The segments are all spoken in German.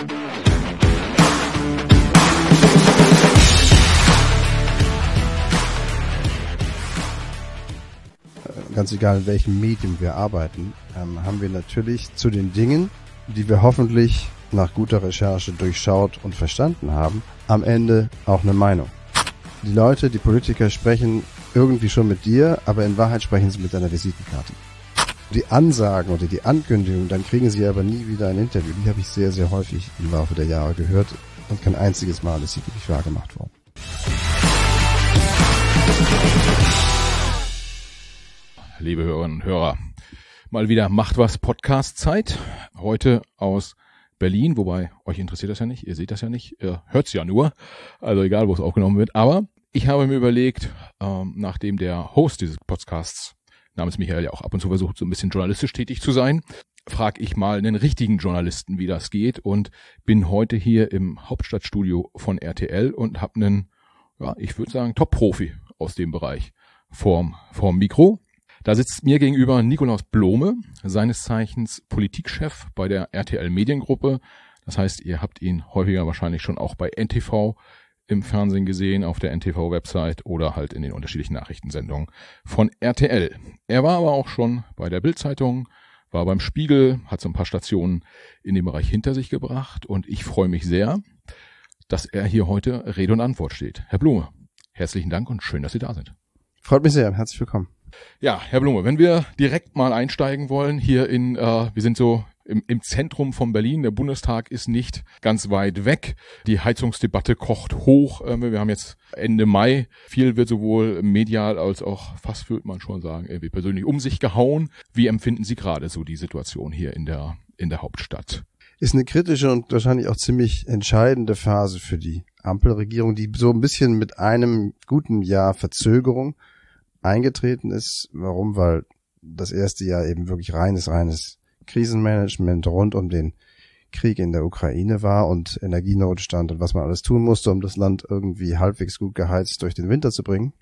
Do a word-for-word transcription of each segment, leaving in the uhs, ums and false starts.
Ganz egal, in welchem Medium wir arbeiten, ähm, haben wir natürlich zu den Dingen, die wir hoffentlich nach guter Recherche durchschaut und verstanden haben, am Ende auch eine Meinung. Die Leute, die Politiker sprechen irgendwie schon mit dir, aber in Wahrheit sprechen sie mit deiner Visitenkarte. Die Ansagen oder die Ankündigungen, dann kriegen sie aber nie wieder ein Interview. Die habe ich sehr, sehr häufig im Laufe der Jahre gehört und kein einziges Mal ist sie wirklich wahrgemacht worden. Liebe Hörerinnen und Hörer, mal wieder Macht was Podcast-Zeit. Heute aus Berlin, wobei euch interessiert das ja nicht, ihr seht das ja nicht, ihr hört es ja nur, also egal, wo es aufgenommen wird. Aber ich habe mir überlegt, ähm, nachdem der Host dieses Podcasts namens Michael ja auch ab und zu versucht, so ein bisschen journalistisch tätig zu sein, frage ich mal einen richtigen Journalisten, wie das geht, und bin heute hier im Hauptstadtstudio von R T L und habe einen, ja, ich würde sagen, Top-Profi aus dem Bereich vorm, vorm Mikro. Da sitzt mir gegenüber Nikolaus Blome, seines Zeichens Politikchef bei der R T L Mediengruppe. Das heißt, ihr habt ihn häufiger wahrscheinlich schon auch bei N T V im Fernsehen gesehen, auf der N T V-Website oder halt in den unterschiedlichen Nachrichtensendungen von R T L. Er war aber auch schon bei der Bild-Zeitung, war beim Spiegel, hat so ein paar Stationen in dem Bereich hinter sich gebracht und ich freue mich sehr, dass er hier heute Rede und Antwort steht. Herr Blome, herzlichen Dank und schön, dass Sie da sind. Freut mich sehr, herzlich willkommen. Ja, Herr Blome, wenn wir direkt mal einsteigen wollen, hier in, äh, wir sind so im, im Zentrum von Berlin, der Bundestag ist nicht ganz weit weg, die Heizungsdebatte kocht hoch, äh, wir haben jetzt Ende Mai, viel wird sowohl medial als auch, fast würde man schon sagen, irgendwie persönlich um sich gehauen. Wie empfinden Sie gerade so die Situation hier in der, in der Hauptstadt? Ist eine kritische und wahrscheinlich auch ziemlich entscheidende Phase für die Ampelregierung, die so ein bisschen mit einem guten Jahr Verzögerung eingetreten ist. Warum? Weil das erste Jahr eben wirklich reines, reines Krisenmanagement rund um den Krieg in der Ukraine war und Energienotstand und was man alles tun musste, um das Land irgendwie halbwegs gut geheizt durch den Winter zu bringen.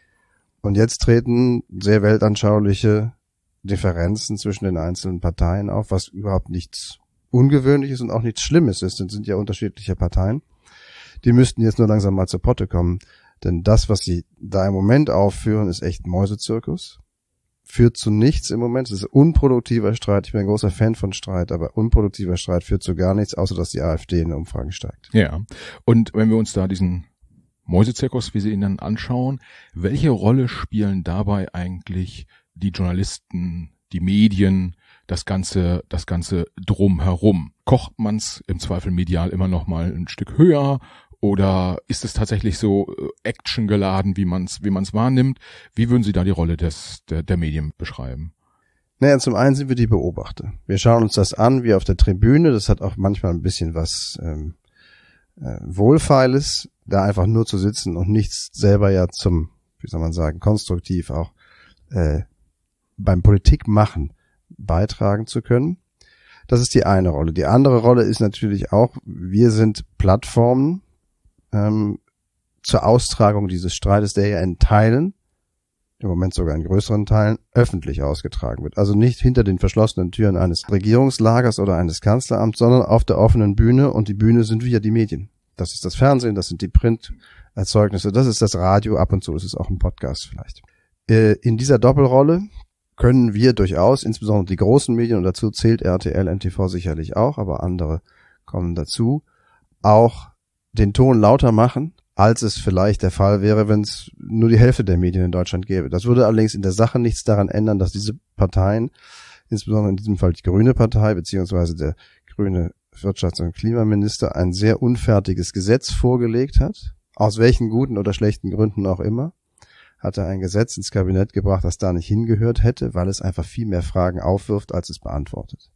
Und jetzt treten sehr weltanschauliche Differenzen zwischen den einzelnen Parteien auf, was überhaupt nichts Ungewöhnliches und auch nichts Schlimmes ist. Das sind ja unterschiedliche Parteien. Die müssten jetzt nur langsam mal zur Potte kommen. Denn das, was sie da im Moment aufführen, ist echt Mäusezirkus. Führt zu nichts im Moment. Es ist unproduktiver Streit. Ich bin ein großer Fan von Streit, aber unproduktiver Streit führt zu gar nichts, außer dass die AfD in der Umfrage steigt. Ja, und wenn wir uns da diesen Mäusezirkus, wie Sie ihn dann anschauen, welche Rolle spielen dabei eigentlich die Journalisten, die Medien, das ganze, das ganze Drumherum? Kocht man's im Zweifel medial immer noch mal ein Stück höher? Oder ist es tatsächlich so actiongeladen, wie man es wie man's wahrnimmt? Wie würden Sie da die Rolle des der, der Medien beschreiben? Naja, zum einen sind wir die Beobachter. Wir schauen uns das an, wie auf der Tribüne. Das hat auch manchmal ein bisschen was ähm, äh, Wohlfeiles, da einfach nur zu sitzen und nichts selber ja zum, wie soll man sagen, konstruktiv auch äh, beim Politikmachen beitragen zu können. Das ist die eine Rolle. Die andere Rolle ist natürlich auch, wir sind Plattformen, Ähm, zur Austragung dieses Streites, der ja in Teilen, im Moment sogar in größeren Teilen, öffentlich ausgetragen wird. Also nicht hinter den verschlossenen Türen eines Regierungslagers oder eines Kanzleramts, sondern auf der offenen Bühne, und die Bühne sind wir, die Medien. Das ist das Fernsehen, das sind die Printerzeugnisse, das ist das Radio, ab und zu ist es auch ein Podcast vielleicht. Äh, in dieser Doppelrolle können wir durchaus, insbesondere die großen Medien, und dazu zählt R T L, N T V sicherlich auch, aber andere kommen dazu, auch den Ton lauter machen, als es vielleicht der Fall wäre, wenn es nur die Hälfte der Medien in Deutschland gäbe. Das würde allerdings in der Sache nichts daran ändern, dass diese Parteien, insbesondere in diesem Fall die Grüne Partei, beziehungsweise der grüne Wirtschafts- und Klimaminister, ein sehr unfertiges Gesetz vorgelegt hat. Aus welchen guten oder schlechten Gründen auch immer, hat er ein Gesetz ins Kabinett gebracht, das da nicht hingehört hätte, weil es einfach viel mehr Fragen aufwirft, als es beantwortet.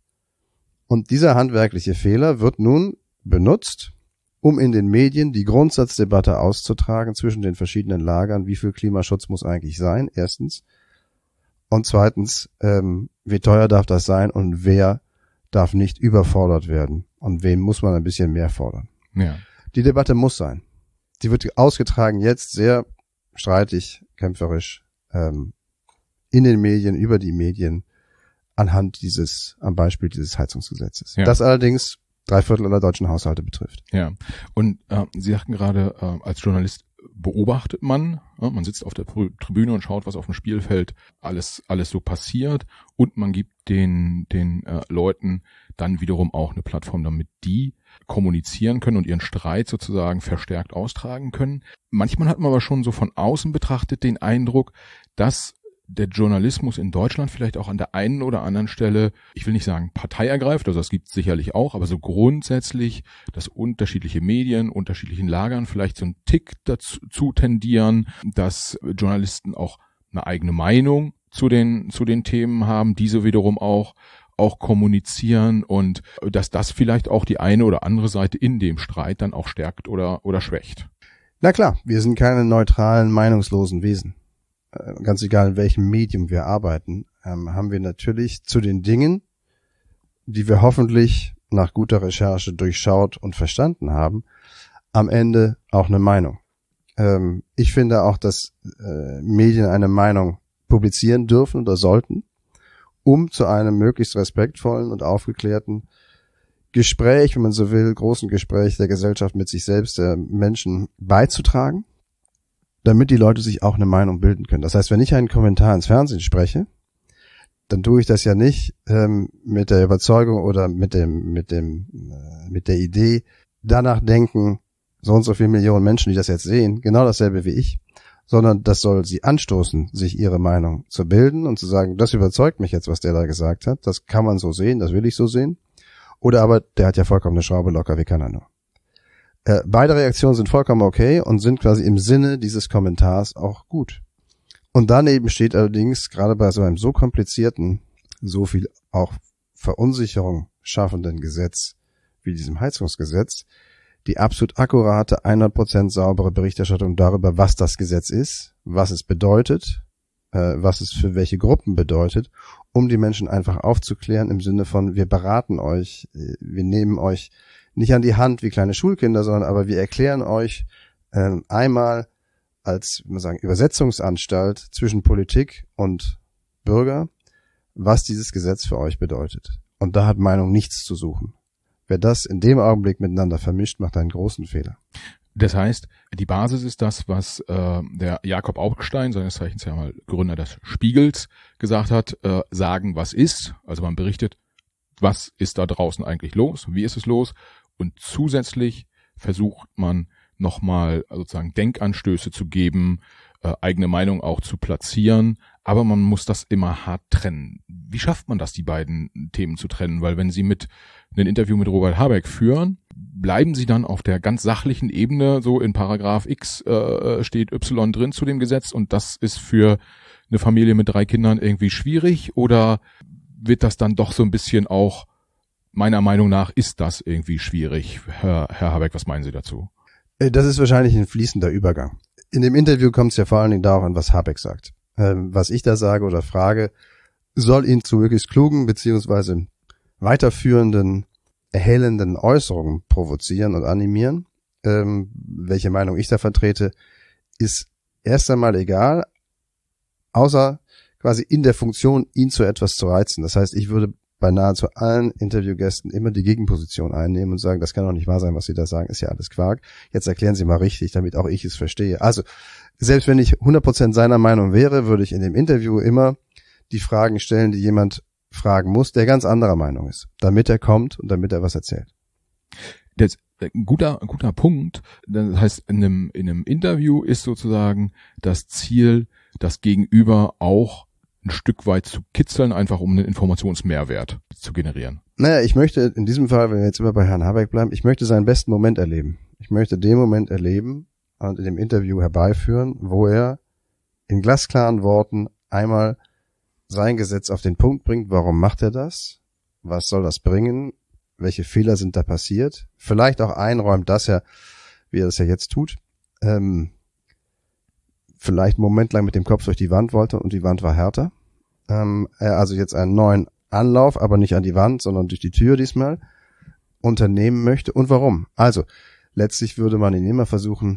Und dieser handwerkliche Fehler wird nun benutzt, um in den Medien die Grundsatzdebatte auszutragen zwischen den verschiedenen Lagern. Wie viel Klimaschutz muss eigentlich sein? Erstens. Und zweitens, ähm, wie teuer darf das sein und wer darf nicht überfordert werden? Und wen muss man ein bisschen mehr fordern? Ja. Die Debatte muss sein. Die wird ausgetragen jetzt sehr streitig, kämpferisch, ähm, in den Medien, über die Medien, anhand dieses, am Beispiel dieses Heizungsgesetzes. Ja. Das allerdings drei Viertel aller deutschen Haushalte betrifft. Ja, und äh, Sie sagten gerade, äh, als Journalist beobachtet man, ja, man sitzt auf der Tribüne und schaut, was auf dem Spielfeld alles alles so passiert, und man gibt den den äh, Leuten dann wiederum auch eine Plattform, damit die kommunizieren können und ihren Streit sozusagen verstärkt austragen können. Manchmal hat man aber schon so von außen betrachtet den Eindruck, dass der Journalismus in Deutschland vielleicht auch an der einen oder anderen Stelle, ich will nicht sagen Partei ergreift, also das gibt es sicherlich auch, aber so grundsätzlich, dass unterschiedliche Medien, unterschiedlichen Lagern vielleicht so einen Tick dazu tendieren, dass Journalisten auch eine eigene Meinung zu den zu den Themen haben, diese wiederum auch auch kommunizieren, und dass das vielleicht auch die eine oder andere Seite in dem Streit dann auch stärkt oder oder schwächt. Na klar, wir sind keine neutralen, meinungslosen Wesen. Ganz egal, in welchem Medium wir arbeiten, ähm, haben wir natürlich zu den Dingen, die wir hoffentlich nach guter Recherche durchschaut und verstanden haben, am Ende auch eine Meinung. Ähm, ich finde auch, dass äh, Medien eine Meinung publizieren dürfen oder sollten, um zu einem möglichst respektvollen und aufgeklärten Gespräch, wenn man so will, großen Gespräch der Gesellschaft mit sich selbst, der Menschen beizutragen, damit die Leute sich auch eine Meinung bilden können. Das heißt, wenn ich einen Kommentar ins Fernsehen spreche, dann tue ich das ja nicht ähm, mit der Überzeugung oder mit dem mit dem äh, mit der Idee, danach denken so und so viele Millionen Menschen, die das jetzt sehen, genau dasselbe wie ich, sondern das soll sie anstoßen, sich ihre Meinung zu bilden und zu sagen, das überzeugt mich jetzt, was der da gesagt hat, das kann man so sehen, das will ich so sehen. Oder aber, der hat ja vollkommen eine Schraube locker, wie kann er nur. Äh, beide Reaktionen sind vollkommen okay und sind quasi im Sinne dieses Kommentars auch gut. Und daneben steht allerdings, gerade bei so einem so komplizierten, so viel auch Verunsicherung schaffenden Gesetz wie diesem Heizungsgesetz, die absolut akkurate, hundert Prozent saubere Berichterstattung darüber, was das Gesetz ist, was es bedeutet, äh, was es für welche Gruppen bedeutet, um die Menschen einfach aufzuklären im Sinne von, wir beraten euch, wir nehmen euch nicht an die Hand wie kleine Schulkinder, sondern aber wir erklären euch äh, einmal als, wie man sagen, Übersetzungsanstalt zwischen Politik und Bürger, was dieses Gesetz für euch bedeutet. Und da hat Meinung nichts zu suchen. Wer das in dem Augenblick miteinander vermischt, macht einen großen Fehler. Das heißt, die Basis ist das, was äh, der Jakob Augstein, seines Zeichens ja mal Gründer des Spiegels, gesagt hat, äh, sagen, was ist. Also man berichtet, was ist da draußen eigentlich los, wie ist es los, und zusätzlich versucht man nochmal sozusagen Denkanstöße zu geben, äh, eigene Meinung auch zu platzieren, aber man muss das immer hart trennen. Wie schafft man das, die beiden Themen zu trennen? Weil wenn Sie mit ein Interview mit Robert Habeck führen, bleiben Sie dann auf der ganz sachlichen Ebene, so in Paragraph X äh, steht Y drin zu dem Gesetz, und das ist für eine Familie mit drei Kindern irgendwie schwierig, oder wird das dann doch so ein bisschen auch, meiner Meinung nach ist das irgendwie schwierig? Herr, Herr Habeck, was meinen Sie dazu? Das ist wahrscheinlich ein fließender Übergang. In dem Interview kommt es ja vor allen Dingen darauf an, was Habeck sagt. Ähm, was ich da sage oder frage, soll ihn zu möglichst klugen beziehungsweise weiterführenden, erhellenden Äußerungen provozieren und animieren. Ähm, welche Meinung ich da vertrete, ist erst einmal egal, außer quasi in der Funktion, ihn zu etwas zu reizen. Das heißt, ich würde bei nahezu allen Interviewgästen immer die Gegenposition einnehmen und sagen, das kann doch nicht wahr sein, was Sie da sagen, ist ja alles Quark. Jetzt erklären Sie mal richtig, damit auch ich es verstehe. Also, selbst wenn ich hundert Prozent seiner Meinung wäre, würde ich in dem Interview immer die Fragen stellen, die jemand fragen muss, der ganz anderer Meinung ist, damit er kommt und damit er was erzählt. Das ein guter, ein guter Punkt. Das heißt, in einem, in einem Interview ist sozusagen das Ziel, das Gegenüber auch ein Stück weit zu kitzeln, einfach um einen Informationsmehrwert zu generieren. Naja, ich möchte in diesem Fall, wenn wir jetzt immer bei Herrn Habeck bleiben, ich möchte seinen besten Moment erleben. Ich möchte den Moment erleben und in dem Interview herbeiführen, wo er in glasklaren Worten einmal sein Gesetz auf den Punkt bringt. Warum macht er das? Was soll das bringen? Welche Fehler sind da passiert? Vielleicht auch einräumt, dass er, wie er das ja jetzt tut, ähm, vielleicht einen Moment lang mit dem Kopf durch die Wand wollte und die Wand war härter. Ähm, er also jetzt einen neuen Anlauf, aber nicht an die Wand, sondern durch die Tür diesmal, unternehmen möchte. Und warum? Also, letztlich würde man ihn immer versuchen,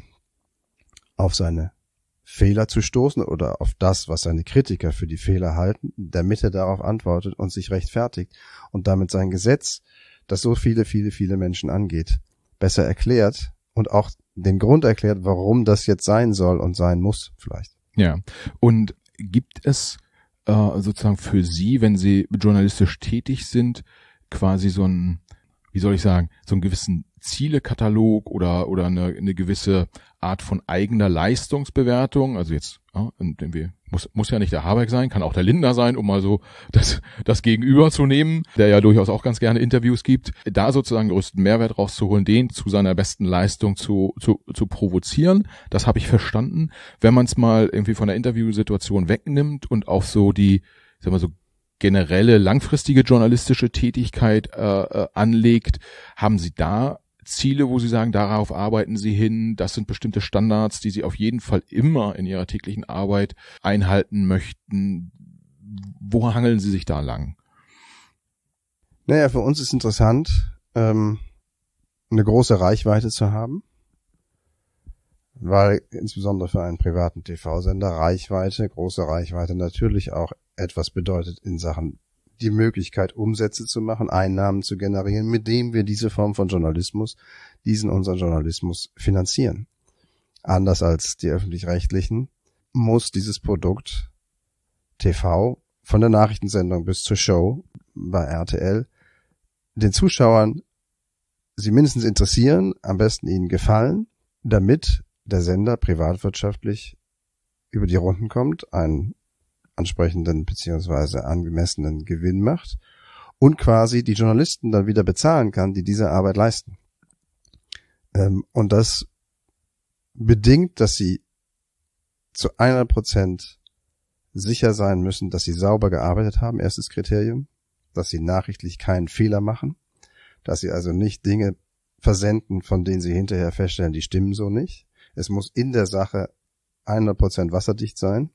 auf seine Fehler zu stoßen oder auf das, was seine Kritiker für die Fehler halten, damit er darauf antwortet und sich rechtfertigt und damit sein Gesetz, das so viele, viele, viele Menschen angeht, besser erklärt und auch den Grund erklärt, warum das jetzt sein soll und sein muss vielleicht. Ja, und gibt es äh, sozusagen für Sie, wenn Sie journalistisch tätig sind, quasi so ein, wie soll ich sagen, so einen gewissen Zielekatalog oder oder eine, eine gewisse Art von eigener Leistungsbewertung? Also jetzt, ja, irgendwie muss muss ja nicht der Habeck sein, kann auch der Lindner sein, um mal so das das Gegenüber zu nehmen, der ja durchaus auch ganz gerne Interviews gibt, da sozusagen größten Mehrwert rauszuholen, den zu seiner besten Leistung zu zu zu provozieren. Das habe ich verstanden. Wenn man es mal irgendwie von der Interviewsituation wegnimmt und auf so die, sagen wir so, generelle langfristige journalistische Tätigkeit äh, äh, anlegt, haben Sie da Ziele, wo Sie sagen, darauf arbeiten Sie hin, das sind bestimmte Standards, die Sie auf jeden Fall immer in Ihrer täglichen Arbeit einhalten möchten? Wo hangeln Sie sich da lang? Naja, für uns ist interessant, ähm, eine große Reichweite zu haben, weil insbesondere für einen privaten T V-Sender Reichweite, große Reichweite natürlich auch etwas bedeutet in Sachen die Möglichkeit, Umsätze zu machen, Einnahmen zu generieren, mit dem wir diese Form von Journalismus, diesen unseren Journalismus finanzieren. Anders als die öffentlich-rechtlichen muss dieses Produkt T V von der Nachrichtensendung bis zur Show bei R T L den Zuschauern sie mindestens interessieren, am besten ihnen gefallen, damit der Sender privatwirtschaftlich über die Runden kommt, einen ansprechenden beziehungsweise angemessenen Gewinn macht und quasi die Journalisten dann wieder bezahlen kann, die diese Arbeit leisten. Ähm, und das bedingt, dass sie zu hundert Prozent sicher sein müssen, dass sie sauber gearbeitet haben, erstes Kriterium, dass sie nachrichtlich keinen Fehler machen, dass sie also nicht Dinge versenden, von denen sie hinterher feststellen, die stimmen so nicht. Es muss in der Sache hundert Prozent wasserdicht sein.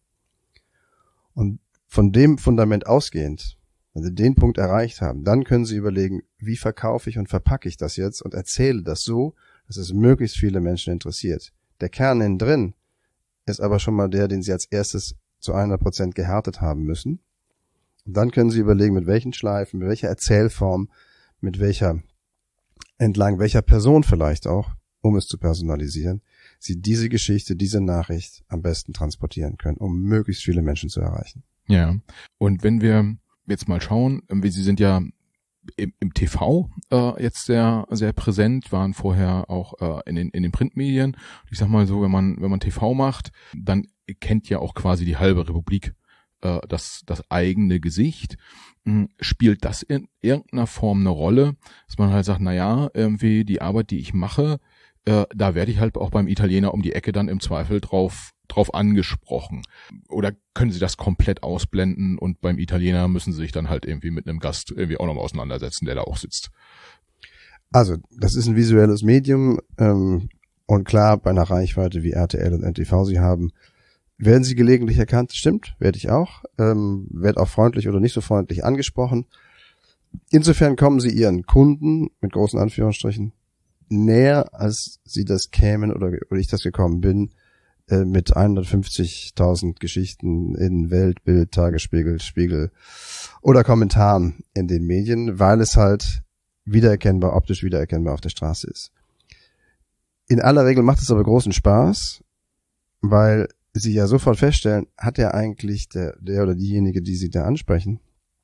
Und von dem Fundament ausgehend, wenn Sie den Punkt erreicht haben, dann können Sie überlegen, wie verkaufe ich und verpacke ich das jetzt und erzähle das so, dass es möglichst viele Menschen interessiert. Der Kern innen drin ist aber schon mal der, den Sie als erstes zu hundert Prozent gehärtet haben müssen. Und dann können Sie überlegen, mit welchen Schleifen, mit welcher Erzählform, mit welcher, entlang welcher Person vielleicht auch, um es zu personalisieren, Sie diese Geschichte, diese Nachricht am besten transportieren können, um möglichst viele Menschen zu erreichen. Ja, und wenn wir jetzt mal schauen, Sie sind ja im, im T V äh, jetzt sehr sehr präsent, waren vorher auch äh, in den in den Printmedien. Ich sag mal so, wenn man wenn man T V macht, dann kennt ja auch quasi die halbe Republik äh, das das eigene Gesicht. Spielt das in irgendeiner Form eine Rolle, dass man halt sagt, na ja, irgendwie die Arbeit, die ich mache, Äh, da werde ich halt auch beim Italiener um die Ecke dann im Zweifel drauf drauf angesprochen. Oder können Sie das komplett ausblenden und beim Italiener müssen Sie sich dann halt irgendwie mit einem Gast irgendwie auch nochmal auseinandersetzen, der da auch sitzt? Also, das ist ein visuelles Medium ähm, und klar, bei einer Reichweite wie R T L und N T V sie haben, werden Sie gelegentlich erkannt, stimmt, werde ich auch, ähm, werde auch freundlich oder nicht so freundlich angesprochen. Insofern kommen Sie Ihren Kunden, mit großen Anführungsstrichen, näher, als sie das kämen oder, oder ich das gekommen bin, äh, mit hundertfünfzigtausend Geschichten in Welt, Bild, Tagesspiegel, Spiegel oder Kommentaren in den Medien, weil es halt wiedererkennbar, optisch wiedererkennbar auf der Straße ist. In aller Regel macht es aber großen Spaß, weil sie ja sofort feststellen, hat ja eigentlich der, der oder diejenige, die sie da ansprechen,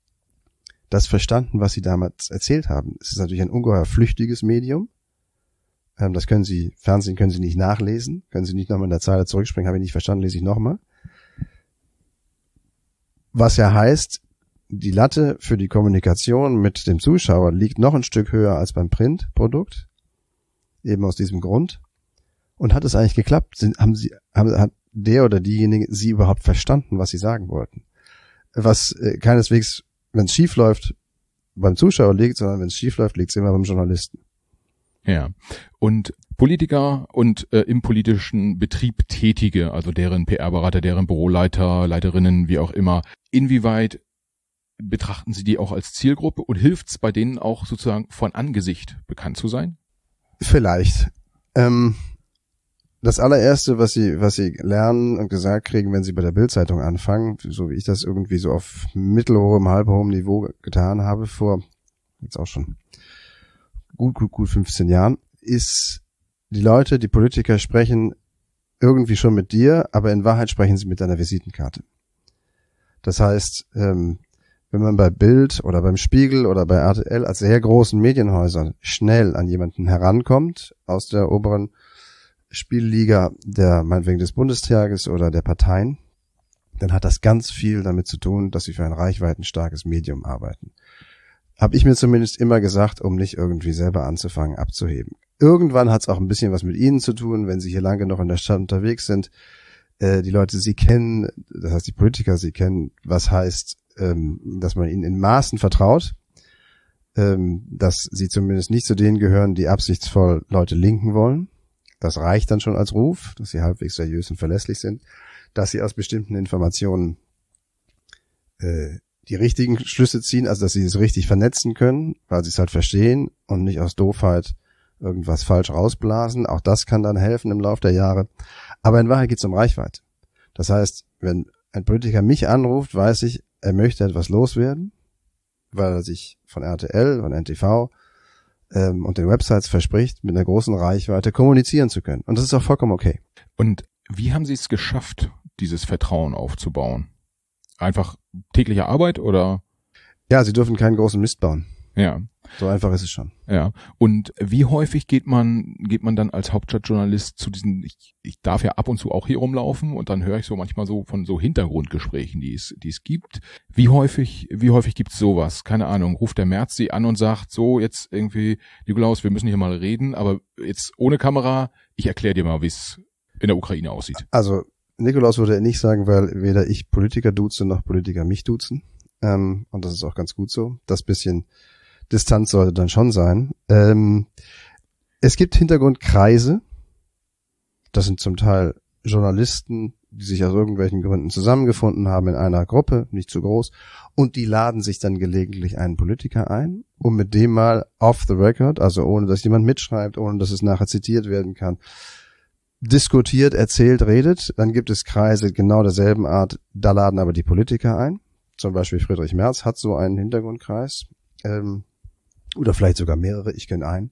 das verstanden, was sie damals erzählt haben. Es ist natürlich ein ungeheuer flüchtiges Medium. Das können Sie, Fernsehen können Sie nicht nachlesen, können Sie nicht nochmal in der Zeile zurückspringen, habe ich nicht verstanden, lese ich nochmal. Was ja heißt, die Latte für die Kommunikation mit dem Zuschauer liegt noch ein Stück höher als beim Printprodukt, eben aus diesem Grund. Und hat es eigentlich geklappt? Sind, haben Sie, haben, hat der oder diejenige Sie überhaupt verstanden, was Sie sagen wollten? Was äh, keineswegs, wenn es schief läuft, beim Zuschauer liegt, sondern wenn es schief läuft, liegt es immer beim Journalisten. Ja, und Politiker und äh, im politischen Betrieb Tätige, also deren P R-Berater, deren Büroleiter, Leiterinnen, wie auch immer, inwieweit betrachten Sie die auch als Zielgruppe und hilft es bei denen auch sozusagen von Angesicht bekannt zu sein? Vielleicht. Ähm, das allererste, was Sie, was Sie lernen und gesagt kriegen, wenn Sie bei der Bild-Zeitung anfangen, so wie ich das irgendwie so auf mittelhohem, halbhohem Niveau getan habe, vor jetzt auch schon gut, gut, gut fünfzehn Jahren, ist, die Leute, die Politiker sprechen irgendwie schon mit dir, aber in Wahrheit sprechen sie mit deiner Visitenkarte. Das heißt, ähm, wenn man bei Bild oder beim Spiegel oder bei R T L als sehr großen Medienhäusern schnell an jemanden herankommt aus der oberen Spielliga der meinetwegen des Bundestages oder der Parteien, dann hat das ganz viel damit zu tun, dass sie für ein reichweitenstarkes Medium arbeiten. Habe ich mir zumindest immer gesagt, um nicht irgendwie selber anzufangen, abzuheben. Irgendwann hat es auch ein bisschen was mit Ihnen zu tun, wenn Sie hier lange noch in der Stadt unterwegs sind. Äh, die Leute Sie kennen, das heißt die Politiker Sie kennen, was heißt, ähm, dass man ihnen in Maßen vertraut, ähm, dass sie zumindest nicht zu denen gehören, die absichtsvoll Leute linken wollen. Das reicht dann schon als Ruf, dass sie halbwegs seriös und verlässlich sind, dass sie aus bestimmten Informationen äh, die richtigen Schlüsse ziehen, also dass sie es richtig vernetzen können, weil sie es halt verstehen und nicht aus Doofheit irgendwas falsch rausblasen. Auch das kann dann helfen im Laufe der Jahre. Aber in Wahrheit geht es um Reichweite. Das heißt, wenn ein Politiker mich anruft, weiß ich, er möchte etwas loswerden, weil er sich von R T L, von N T V ähm, und den Websites verspricht, mit einer großen Reichweite kommunizieren zu können. Und das ist auch vollkommen okay. Und wie haben Sie es geschafft, dieses Vertrauen aufzubauen? Einfach tägliche Arbeit oder? Ja, Sie dürfen keinen großen Mist bauen. Ja. So einfach ist es schon. Ja. Und wie häufig geht man, geht man dann als Hauptstadtjournalist zu diesen, ich, ich darf ja ab und zu auch hier rumlaufen und dann höre ich so manchmal so von so Hintergrundgesprächen, die es, die es gibt. Wie häufig, wie häufig gibt's sowas? Keine Ahnung. Ruft der Merz Sie an und sagt, so jetzt irgendwie, Nikolaus, wir müssen hier mal reden, aber jetzt ohne Kamera, ich erkläre dir mal, wie es in der Ukraine aussieht. Also, Nikolaus würde er nicht sagen, weil weder ich Politiker duze noch Politiker mich duzen. Ähm, und das ist auch ganz gut so. Das bisschen Distanz sollte dann schon sein. Ähm, es gibt Hintergrundkreise. Das sind zum Teil Journalisten, die sich aus irgendwelchen Gründen zusammengefunden haben in einer Gruppe, nicht zu groß, und die laden sich dann gelegentlich einen Politiker ein, um mit dem mal off the record, also ohne dass jemand mitschreibt, ohne dass es nachher zitiert werden kann, diskutiert, erzählt, redet. Dann gibt es Kreise genau derselben Art, da laden aber die Politiker ein. Zum Beispiel Friedrich Merz hat so einen Hintergrundkreis. Ähm, oder vielleicht sogar mehrere, ich kenne einen,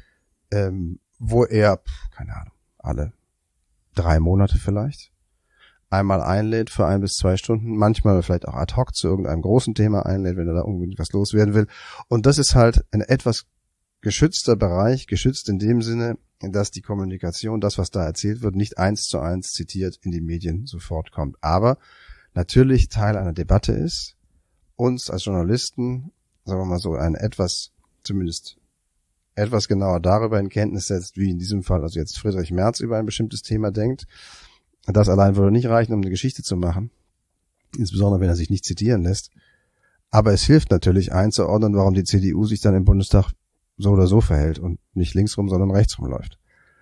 ähm, wo er, keine Ahnung, alle drei Monate vielleicht einmal einlädt für ein bis zwei Stunden, manchmal vielleicht auch ad hoc zu irgendeinem großen Thema einlädt, wenn er da unbedingt was loswerden will. Und das ist halt ein etwas geschützter Bereich, geschützt in dem Sinne, dass die Kommunikation, das, was da erzählt wird, nicht eins zu eins zitiert in die Medien sofort kommt. Aber natürlich Teil einer Debatte ist, uns als Journalisten, sagen wir mal so, ein etwas, zumindest etwas genauer darüber in Kenntnis setzt, wie in diesem Fall, also jetzt Friedrich Merz über ein bestimmtes Thema denkt. Das allein würde nicht reichen, um eine Geschichte zu machen, insbesondere wenn er sich nicht zitieren lässt. Aber es hilft natürlich einzuordnen, warum die C D U sich dann im Bundestag so oder so verhält und nicht linksrum, sondern rechtsrum läuft.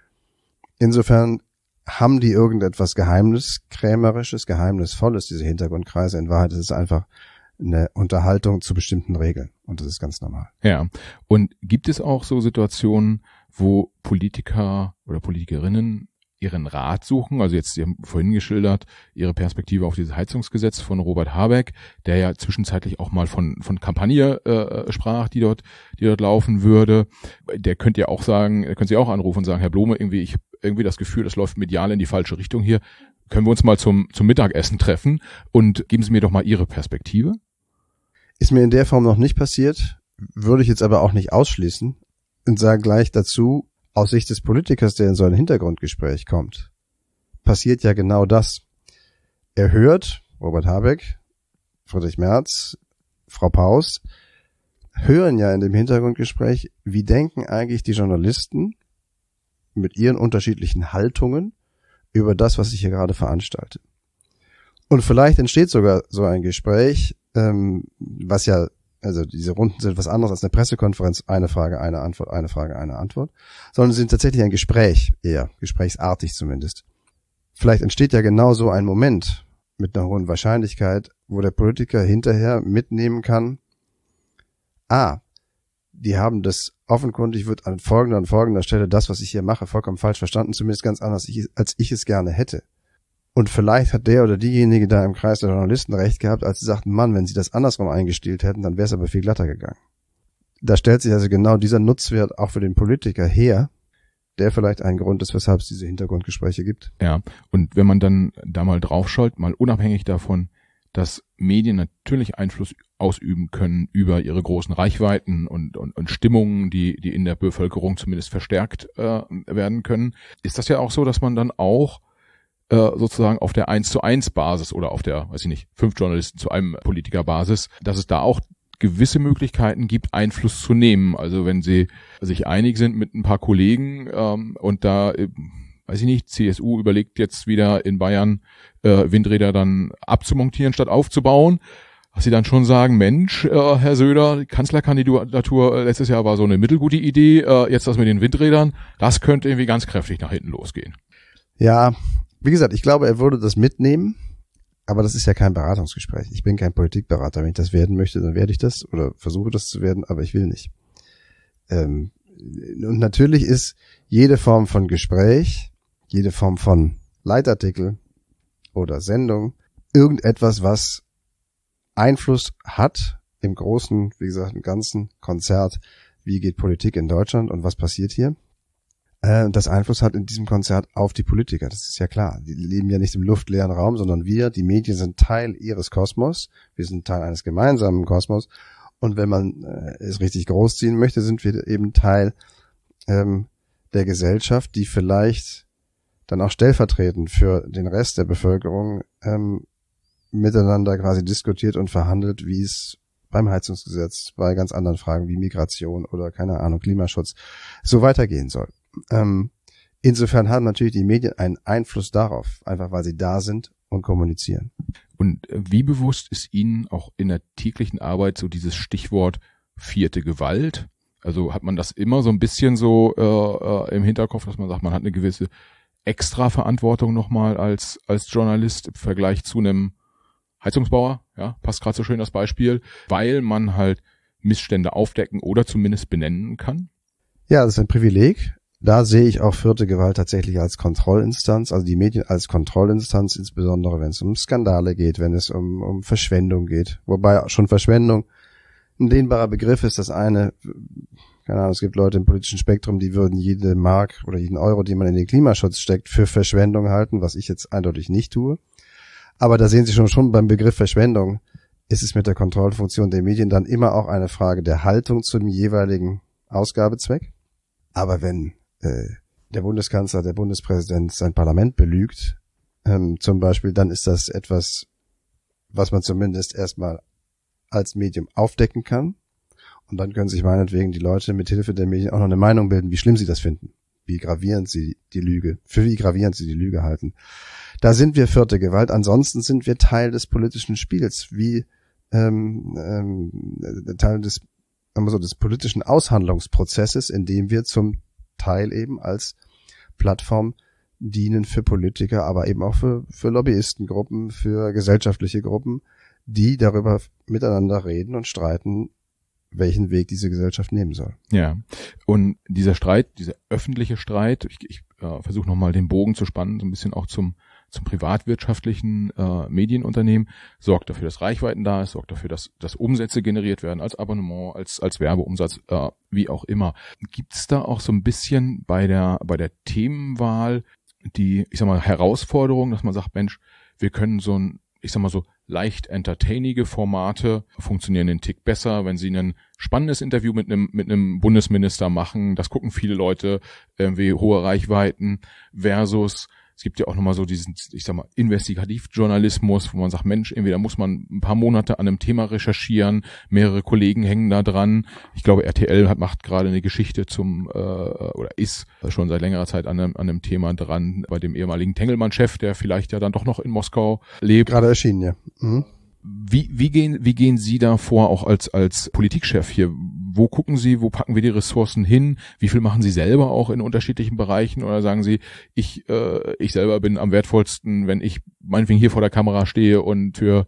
Insofern haben die irgendetwas Geheimniskrämerisches, Geheimnisvolles, diese Hintergrundkreise. In Wahrheit ist es einfach eine Unterhaltung zu bestimmten Regeln. Und das ist ganz normal. Ja. Und gibt es auch so Situationen, wo Politiker oder Politikerinnen ihren Rat suchen? Also jetzt, Sie haben vorhin geschildert, Ihre Perspektive auf dieses Heizungsgesetz von Robert Habeck, der ja zwischenzeitlich auch mal von von Kampagne äh, sprach, die dort die dort laufen würde. Der könnte ja auch sagen, können Sie auch anrufen und sagen, Herr Blome, irgendwie ich habe irgendwie das Gefühl, das läuft medial in die falsche Richtung hier. Können wir uns mal zum zum Mittagessen treffen und geben Sie mir doch mal Ihre Perspektive? Ist mir in der Form noch nicht passiert, würde ich jetzt aber auch nicht ausschließen und sage gleich dazu, aus Sicht des Politikers, der in so ein Hintergrundgespräch kommt, passiert ja genau das. Er hört, Robert Habeck, Friedrich Merz, Frau Paus, hören ja in dem Hintergrundgespräch, wie denken eigentlich die Journalisten mit ihren unterschiedlichen Haltungen über das, was ich hier gerade veranstalte. Und vielleicht entsteht sogar so ein Gespräch, ähm, was ja, also diese Runden sind was anderes als eine Pressekonferenz, eine Frage, eine Antwort, eine Frage, eine Antwort, sondern sie sind tatsächlich ein Gespräch, eher gesprächsartig zumindest. Vielleicht entsteht ja genau so ein Moment mit einer hohen Wahrscheinlichkeit, wo der Politiker hinterher mitnehmen kann, ah, die haben das offenkundig, wird an folgender und folgender Stelle das, was ich hier mache, vollkommen falsch verstanden, zumindest ganz anders, als ich es gerne hätte. Und vielleicht hat der oder diejenige da im Kreis der Journalisten recht gehabt, als sie sagten, Mann, wenn sie das andersrum eingestellt hätten, dann wäre es aber viel glatter gegangen. da stellt sich also genau dieser Nutzwert auch für den Politiker her, der vielleicht ein Grund ist, weshalb es diese Hintergrundgespräche gibt. Ja, und wenn man dann da mal draufschaut, mal unabhängig davon, dass Medien natürlich Einfluss ausüben können über ihre großen Reichweiten und, und, und Stimmungen, die, die in der Bevölkerung zumindest verstärkt äh, werden können, ist das ja auch so, dass man dann auch äh, sozusagen auf der eins zu eins Basis oder auf der, weiß ich nicht, fünf Journalisten zu einem Politiker Basis, dass es da auch gewisse Möglichkeiten gibt, Einfluss zu nehmen. Also wenn sie sich einig sind mit ein paar Kollegen ähm, und da, äh, weiß ich nicht, C S U überlegt jetzt wieder in Bayern äh, Windräder dann abzumontieren statt aufzubauen, dass sie dann schon sagen, Mensch, äh, Herr Söder, die Kanzlerkandidatur äh, letztes Jahr war so eine mittelgute Idee, äh, jetzt das mit den Windrädern, das könnte irgendwie ganz kräftig nach hinten losgehen. Ja, wie gesagt, ich glaube, er würde das mitnehmen, aber das ist ja kein Beratungsgespräch. Ich bin kein Politikberater. Wenn ich das werden möchte, dann werde ich das oder versuche das zu werden, aber ich will nicht. Ähm, und natürlich ist jede Form von Gespräch, jede Form von Leitartikel oder Sendung irgendetwas, was Einfluss hat im großen, wie gesagt, im ganzen Konzert, wie geht Politik in Deutschland und was passiert hier, äh, das Einfluss hat in diesem Konzert auf die Politiker. Das ist ja klar. Die leben ja nicht im luftleeren Raum, sondern wir, die Medien, sind Teil ihres Kosmos. Wir sind Teil eines gemeinsamen Kosmos. Und wenn man äh, es richtig großziehen möchte, sind wir eben Teil ähm, der Gesellschaft, die vielleicht dann auch stellvertretend für den Rest der Bevölkerung ähm, miteinander quasi diskutiert und verhandelt, wie es beim Heizungsgesetz, bei ganz anderen Fragen wie Migration oder, keine Ahnung, Klimaschutz so weitergehen soll. Ähm, insofern haben natürlich die Medien einen Einfluss darauf, einfach weil sie da sind und kommunizieren. Und wie bewusst ist Ihnen auch in der täglichen Arbeit so dieses Stichwort vierte Gewalt? Also hat man das immer so ein bisschen so äh, äh, im Hinterkopf, dass man sagt, man hat eine gewisse Extra-Verantwortung nochmal als als Journalist im Vergleich zu einem Heizungsbauer, ja, passt gerade so schön das Beispiel, weil man halt Missstände aufdecken oder zumindest benennen kann? Ja, das ist ein Privileg. Da sehe ich auch vierte Gewalt tatsächlich als Kontrollinstanz, also die Medien als Kontrollinstanz, insbesondere wenn es um Skandale geht, wenn es um, um Verschwendung geht. Wobei schon Verschwendung ein dehnbarer Begriff ist. Das eine, keine Ahnung, es gibt Leute im politischen Spektrum, die würden jede Mark oder jeden Euro, den man in den Klimaschutz steckt, für Verschwendung halten, was ich jetzt eindeutig nicht tue. Aber da sehen Sie schon, schon beim Begriff Verschwendung ist es mit der Kontrollfunktion der Medien dann immer auch eine Frage der Haltung zum jeweiligen Ausgabezweck. Aber wenn äh, der Bundeskanzler, der Bundespräsident sein Parlament belügt, ähm, zum Beispiel, dann ist das etwas, was man zumindest erstmal als Medium aufdecken kann. Und dann können sich meinetwegen die Leute mit Hilfe der Medien auch noch eine Meinung bilden, wie schlimm sie das finden, wie gravierend sie die Lüge, für wie gravierend sie die Lüge halten. Da sind wir vierte Gewalt. Ansonsten sind wir Teil des politischen Spiels, wie ähm, ähm, Teil des, sagen wir so, des politischen Aushandlungsprozesses, in dem wir zum Teil eben als Plattform dienen für Politiker, aber eben auch für, für Lobbyistengruppen, für gesellschaftliche Gruppen, die darüber miteinander reden und streiten, welchen Weg diese Gesellschaft nehmen soll. Ja, und dieser Streit, dieser öffentliche Streit, ich, ich äh, versuche nochmal den Bogen zu spannen, so ein bisschen auch zum zum privatwirtschaftlichen äh, Medienunternehmen, sorgt dafür, dass Reichweiten da ist, sorgt dafür, dass, dass Umsätze generiert werden als Abonnement, als als Werbeumsatz, äh, wie auch immer. Gibt es da auch so ein bisschen bei der bei der Themenwahl die, ich sag mal, Herausforderung, dass man sagt, Mensch, wir können so ein, ich sag mal so, leicht entertainige Formate funktionieren einen Tick besser, wenn sie ein spannendes Interview mit einem mit einem Bundesminister machen, das gucken viele Leute, irgendwie hohe Reichweiten, versus es gibt ja auch nochmal so diesen, ich sag mal, Investigativjournalismus, wo man sagt, Mensch, irgendwie da muss man ein paar Monate an einem Thema recherchieren, mehrere Kollegen hängen da dran. Ich glaube, R T L hat macht gerade eine Geschichte zum, äh, oder ist schon seit längerer Zeit an einem, an einem Thema dran, bei dem ehemaligen Tengelmann-Chef, der vielleicht ja dann doch noch in Moskau lebt. Gerade erschienen, ja. Mhm. Wie, wie gehen, wie gehen Sie da vor, auch als, als Politikchef hier? Wo gucken Sie, wo packen wir die Ressourcen hin? Wie viel machen Sie selber auch in unterschiedlichen Bereichen? Oder sagen Sie, ich, äh, ich selber bin am wertvollsten, wenn ich meinetwegen hier vor der Kamera stehe und für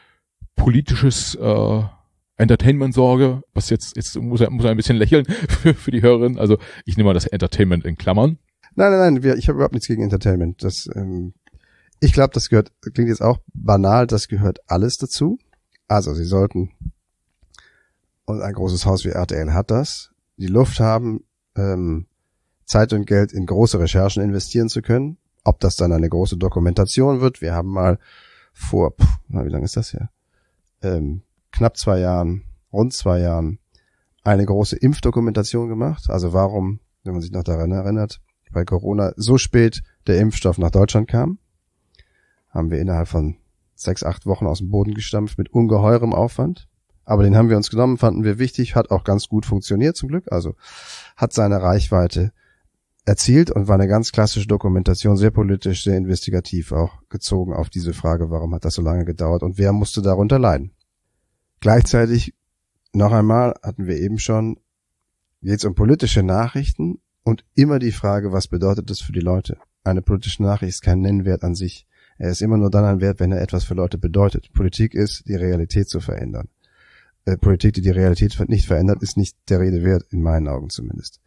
politisches äh, Entertainment sorge? Was jetzt, jetzt muss er, muss er ein bisschen lächeln für, für die Hörerin. Also ich nehme mal das Entertainment in Klammern. Nein, nein, nein, wir, ich habe überhaupt nichts gegen Entertainment. Das, ähm, ich glaube, das gehört, klingt jetzt auch banal, das gehört alles dazu. Also Sie sollten und ein großes Haus wie R T L hat das, die Luft haben, ähm, Zeit und Geld in große Recherchen investieren zu können. Ob das dann eine große Dokumentation wird, wir haben mal vor, pff, na, wie lange ist das her? Ähm, knapp zwei Jahren, rund zwei Jahren, eine große Impfdokumentation gemacht. Also warum, wenn man sich noch daran erinnert, bei Corona so spät der Impfstoff nach Deutschland kam, haben wir innerhalb von sechs, acht Wochen aus dem Boden gestampft mit ungeheurem Aufwand. Aber den haben wir uns genommen, fanden wir wichtig, hat auch ganz gut funktioniert zum Glück. Also hat seine Reichweite erzielt und war eine ganz klassische Dokumentation, sehr politisch, sehr investigativ auch gezogen auf diese Frage, warum hat das so lange gedauert und wer musste darunter leiden. Gleichzeitig, noch einmal, hatten wir eben schon, geht es um politische Nachrichten und immer die Frage, was bedeutet das für die Leute? Eine politische Nachricht ist kein Nennwert an sich. Er ist immer nur dann ein Wert, wenn er etwas für Leute bedeutet. Politik ist, die Realität zu verändern. Äh, Politik, die die Realität nicht verändert, ist nicht der Rede wert, in meinen Augen zumindest.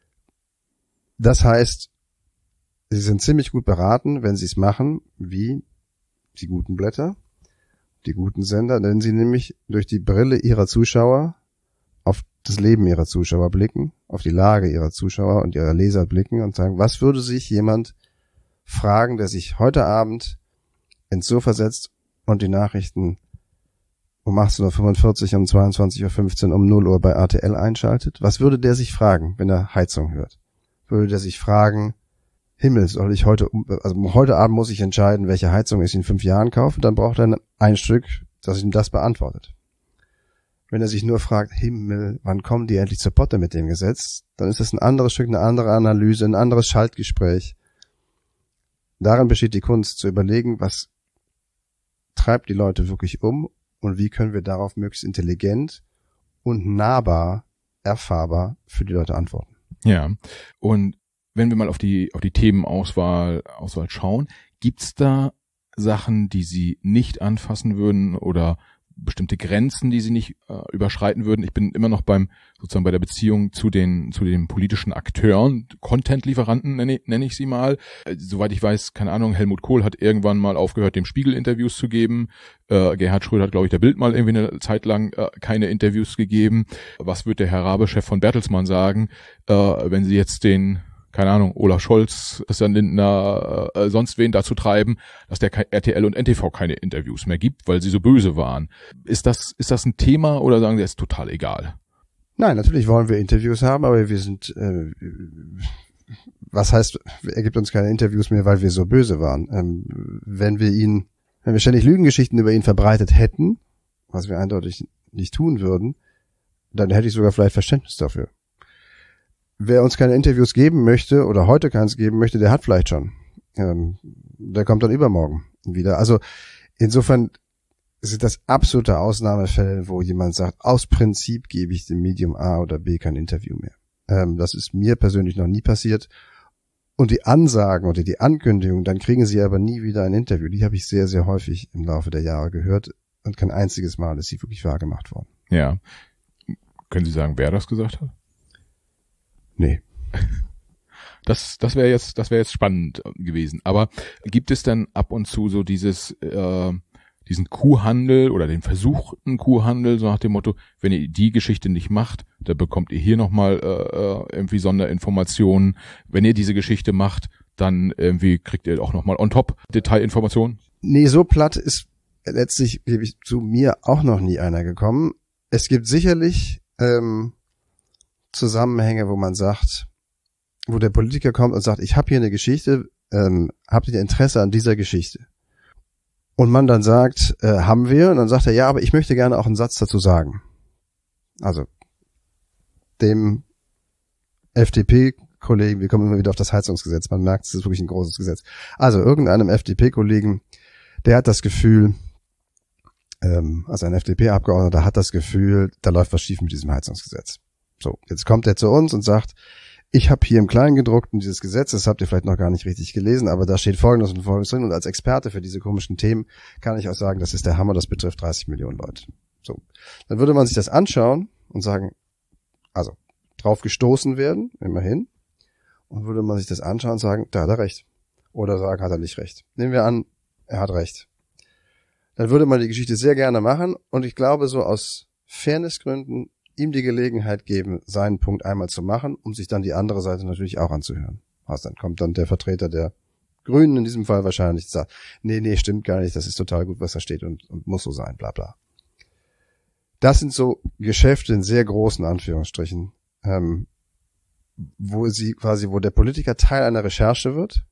Das heißt, sie sind ziemlich gut beraten, wenn sie es machen, wie die guten Blätter, die guten Sender, wenn sie nämlich durch die Brille ihrer Zuschauer auf das Leben ihrer Zuschauer blicken, auf die Lage ihrer Zuschauer und ihrer Leser blicken und sagen, was würde sich jemand fragen, der sich heute Abend ins Sofa setzt und die Nachrichten um achtzehn Uhr fünfundvierzig, um zweiundzwanzig Uhr fünfzehn, um null Uhr bei R T L einschaltet? Was würde der sich fragen, wenn er Heizung hört? Würde der sich fragen, Himmel, soll ich heute, also heute Abend muss ich entscheiden, welche Heizung ich in fünf Jahren kaufe, dann braucht er ein Stück, das ihm das beantwortet. Wenn er sich nur fragt, Himmel, wann kommen die endlich zur Potte mit dem Gesetz, dann ist das ein anderes Stück, eine andere Analyse, ein anderes Schaltgespräch. Darin besteht die Kunst, zu überlegen, was treibt die Leute wirklich um und wie können wir darauf möglichst intelligent und nahbar, erfahrbar für die Leute antworten. Ja, und wenn wir mal auf die auf die Themenauswahl Auswahl schauen, gibt's da Sachen, die Sie nicht anfassen würden oder bestimmte Grenzen, die Sie nicht äh, überschreiten würden? Ich bin immer noch beim sozusagen bei der Beziehung zu den zu den politischen Akteuren, Content-Lieferanten nenne, nenne ich sie mal. Äh, soweit ich weiß, keine Ahnung, Helmut Kohl hat irgendwann mal aufgehört, dem Spiegel Interviews zu geben. Äh, Gerhard Schröder hat, glaube ich, der Bild mal irgendwie eine Zeit lang äh, keine Interviews gegeben. Was wird der Herr Rabe, Chef von Bertelsmann, sagen, äh, wenn Sie jetzt den keine Ahnung, Olaf Scholz, Christian Lindner, äh, sonst wen dazu treiben, dass der R T L und N T V keine Interviews mehr gibt, weil sie so böse waren. Ist das, ist das ein Thema oder sagen Sie, ist total egal? Nein, natürlich wollen wir Interviews haben, aber wir sind, äh, was heißt, er gibt uns keine Interviews mehr, weil wir so böse waren. Ähm, wenn wir ihn, wenn wir ständig Lügengeschichten über ihn verbreitet hätten, was wir eindeutig nicht tun würden, dann hätte ich sogar vielleicht Verständnis dafür. Wer uns keine Interviews geben möchte oder heute keins geben möchte, der hat vielleicht schon. Ähm, der kommt dann übermorgen wieder. Also insofern sind das absolute Ausnahmefälle, wo jemand sagt, aus Prinzip gebe ich dem Medium A oder B kein Interview mehr. Ähm, das ist mir persönlich noch nie passiert. Und die Ansagen oder die Ankündigung, dann kriegen sie aber nie wieder ein Interview. Die habe ich sehr, sehr häufig im Laufe der Jahre gehört und kein einziges Mal ist sie wirklich wahrgemacht worden. Ja. Können Sie sagen, wer das gesagt hat? Nee. Das, das wäre jetzt, das wäre jetzt spannend gewesen. Aber gibt es dann ab und zu so dieses, äh, diesen Kuhhandel oder den versuchten Kuhhandel, so nach dem Motto, wenn ihr die Geschichte nicht macht, dann bekommt ihr hier nochmal äh, irgendwie Sonderinformationen. Wenn ihr diese Geschichte macht, dann irgendwie kriegt ihr auch nochmal on top Detailinformationen? Nee, so platt ist letztlich, gebe ich zu, mir auch noch nie einer gekommen. Es gibt sicherlich ähm, Zusammenhänge, wo man sagt, wo der Politiker kommt und sagt, ich habe hier eine Geschichte, ähm, habt ihr Interesse an dieser Geschichte? Und man dann sagt, äh, haben wir, und dann sagt er, ja, aber ich möchte gerne auch einen Satz dazu sagen. Also dem F D P-Kollegen, wir kommen immer wieder auf das Heizungsgesetz, man merkt, es ist wirklich ein großes Gesetz. Also irgendeinem F D P-Kollegen, der hat das Gefühl, ähm, also ein F D P-Abgeordneter hat das Gefühl, da läuft was schief mit diesem Heizungsgesetz. So, jetzt kommt er zu uns und sagt, ich habe hier im Kleingedruckten dieses Gesetz, das habt ihr vielleicht noch gar nicht richtig gelesen, aber da steht Folgendes und Folgendes drin und als Experte für diese komischen Themen kann ich auch sagen, das ist der Hammer, das betrifft dreißig Millionen Leute. So, dann würde man sich das anschauen und sagen, also drauf gestoßen werden, immerhin, und würde man sich das anschauen und sagen, da hat er recht. Oder sagen, hat er nicht recht. Nehmen wir an, er hat recht. Dann würde man die Geschichte sehr gerne machen und ich glaube, so aus Fairnessgründen ihm die Gelegenheit geben, seinen Punkt einmal zu machen, um sich dann die andere Seite natürlich auch anzuhören. Also dann kommt dann der Vertreter der Grünen in diesem Fall wahrscheinlich und sagt, nee, nee, stimmt gar nicht, das ist total gut, was da steht und, und muss so sein, bla bla. Das sind so Geschäfte in sehr großen Anführungsstrichen, ähm, wo sie quasi, wo der Politiker Teil einer Recherche wird,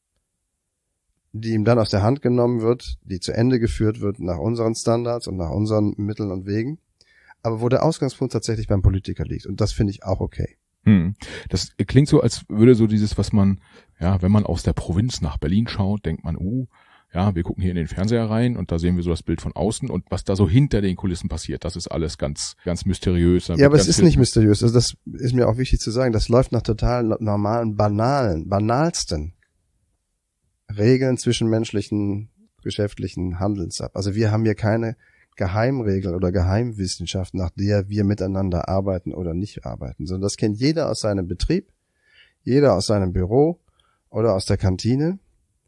die ihm dann aus der Hand genommen wird, die zu Ende geführt wird nach unseren Standards und nach unseren Mitteln und Wegen, aber wo der Ausgangspunkt tatsächlich beim Politiker liegt. Und das finde ich auch okay. Hm. Das klingt so, als würde so dieses, was man, ja, wenn man aus der Provinz nach Berlin schaut, denkt man, uh, ja, wir gucken hier in den Fernseher rein und da sehen wir so das Bild von außen und was da so hinter den Kulissen passiert, das ist alles ganz, ganz mysteriös. Ja, aber es ist nicht mysteriös. Also das ist mir auch wichtig zu sagen. Das läuft nach total normalen, banalen, banalsten Regeln zwischenmenschlichen, geschäftlichen Handelns ab. Also wir haben hier keine Geheimregel oder Geheimwissenschaft, nach der wir miteinander arbeiten oder nicht arbeiten, sondern das kennt jeder aus seinem Betrieb, jeder aus seinem Büro oder aus der Kantine.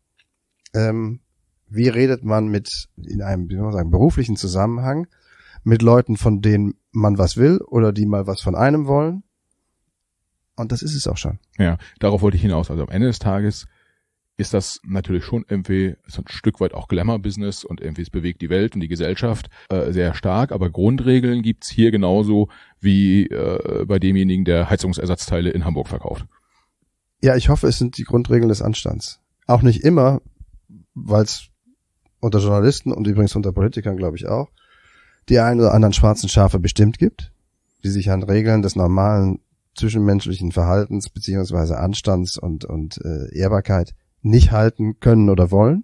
Ähm, wie redet man mit, in einem, wie soll man sagen, beruflichen Zusammenhang mit Leuten, von denen man was will oder die mal was von einem wollen? Und das ist es auch schon. Ja, darauf wollte ich hinaus. Also am Ende des Tages ist das natürlich schon irgendwie so ein Stück weit auch Glamour-Business und irgendwie es bewegt die Welt und die Gesellschaft äh, sehr stark, aber Grundregeln gibt's hier genauso wie äh, bei demjenigen, der Heizungsersatzteile in Hamburg verkauft. Ja, ich hoffe, es sind die Grundregeln des Anstands. Auch nicht immer, weil es unter Journalisten und übrigens unter Politikern, glaube ich auch, die einen oder anderen schwarzen Schafe bestimmt gibt, die sich an Regeln des normalen zwischenmenschlichen Verhaltens beziehungsweise Anstands und, und äh, Ehrbarkeit nicht halten können oder wollen.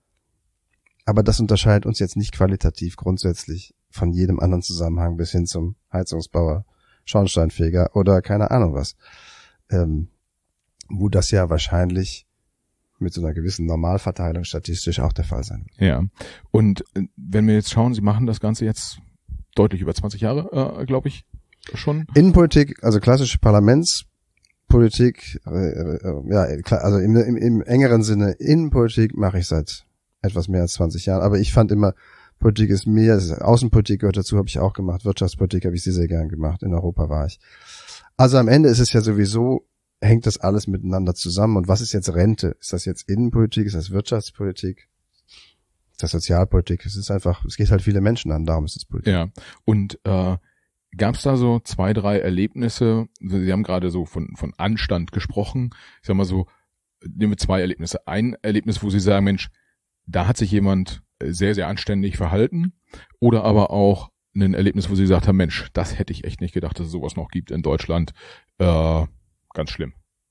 Aber das unterscheidet uns jetzt nicht qualitativ grundsätzlich von jedem anderen Zusammenhang bis hin zum Heizungsbauer, Schornsteinfeger oder keine Ahnung was. Ähm, wo das ja wahrscheinlich mit so einer gewissen Normalverteilung statistisch auch der Fall sein wird. Ja, und wenn wir jetzt schauen, Sie machen das Ganze jetzt deutlich über zwanzig Jahre, äh, glaube ich, schon. Innenpolitik, also klassische Parlamentspolitik, äh, äh, ja, also im, im, im engeren Sinne Innenpolitik mache ich seit etwas mehr als zwanzig Jahren, aber ich fand immer, Politik ist mehr, Außenpolitik gehört dazu, habe ich auch gemacht, Wirtschaftspolitik habe ich sehr, sehr gern gemacht, in Europa war ich. Also am Ende ist es ja sowieso, hängt das alles miteinander zusammen. Und was ist jetzt Rente? Ist das jetzt Innenpolitik? Ist das Wirtschaftspolitik? Ist das Sozialpolitik? Es ist einfach, es geht halt viele Menschen an, darum ist es Politik. Ja, und äh, gab es da so zwei, drei Erlebnisse? Sie haben gerade so von von Anstand gesprochen. Ich sag mal so, nehmen wir zwei Erlebnisse. Ein Erlebnis, wo Sie sagen, Mensch, da hat sich jemand sehr, sehr anständig verhalten. Oder aber auch ein Erlebnis, wo Sie gesagt haben, Mensch, das hätte ich echt nicht gedacht, dass es sowas noch gibt in Deutschland. Äh, Ganz schlimm.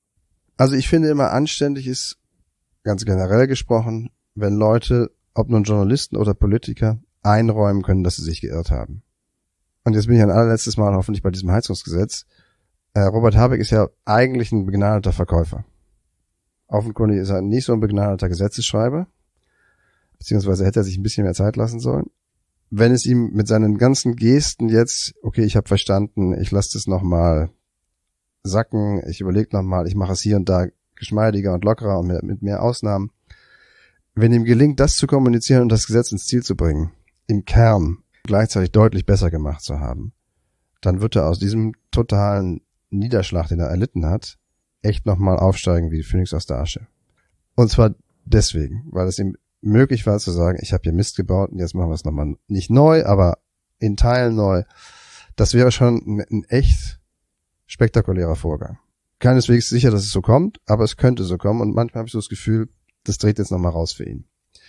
Also ich finde immer, anständig ist, ganz generell gesprochen, wenn Leute, ob nun Journalisten oder Politiker, einräumen können, dass sie sich geirrt haben. Und jetzt bin ich ein allerletztes Mal hoffentlich bei diesem Heizungsgesetz. Äh, Robert Habeck ist ja eigentlich ein begnadeter Verkäufer. Offenkundig ist er nicht so ein begnadeter Gesetzesschreiber, beziehungsweise hätte er sich ein bisschen mehr Zeit lassen sollen. Wenn es ihm mit seinen ganzen Gesten jetzt, okay, ich habe verstanden, ich lasse das nochmal sacken, ich überlege nochmal, ich mache es hier und da geschmeidiger und lockerer und mit mehr Ausnahmen. Wenn ihm gelingt, das zu kommunizieren und das Gesetz ins Ziel zu bringen, im Kern gleichzeitig deutlich besser gemacht zu haben, dann wird er aus diesem totalen Niederschlag, den er erlitten hat, echt nochmal aufsteigen wie Phönix aus der Asche. Und zwar deswegen, weil es ihm möglich war zu sagen, ich habe hier Mist gebaut und jetzt machen wir es nochmal nicht neu, aber in Teilen neu. Das wäre schon ein, ein echt spektakulärer Vorgang. Keineswegs sicher, dass es so kommt, aber es könnte so kommen und manchmal habe ich so das Gefühl, das dreht jetzt nochmal raus für ihn.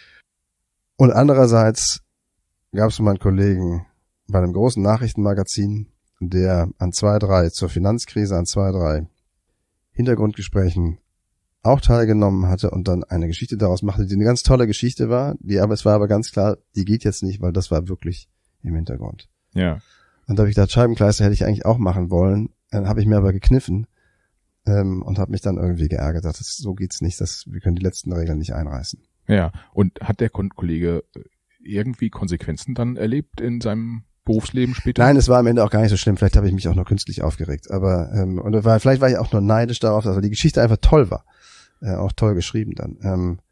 Und andererseits gab es mal einen Kollegen bei einem großen Nachrichtenmagazin, der an zwei, drei zur Finanzkrise, an zwei, drei Hintergrundgesprächen auch teilgenommen hatte und dann eine Geschichte daraus machte, die eine ganz tolle Geschichte war, die aber es war aber ganz klar, die geht jetzt nicht, weil das war wirklich im Hintergrund. Ja. Und da habe ich gedacht, Scheibenkleister hätte ich eigentlich auch machen wollen. Dann habe ich mir aber gekniffen ähm, und habe mich dann irgendwie geärgert. Das, so geht's nicht, das, wir können die letzten Regeln nicht einreißen. Ja, und hat der Kollege irgendwie Konsequenzen dann erlebt in seinem Berufsleben später? Nein, es war am Ende auch gar nicht so schlimm. Vielleicht habe ich mich auch nur künstlich aufgeregt. Aber ähm, und war, vielleicht war ich auch nur neidisch darauf, dass die Geschichte einfach toll war. Äh, auch toll geschrieben dann. Ähm,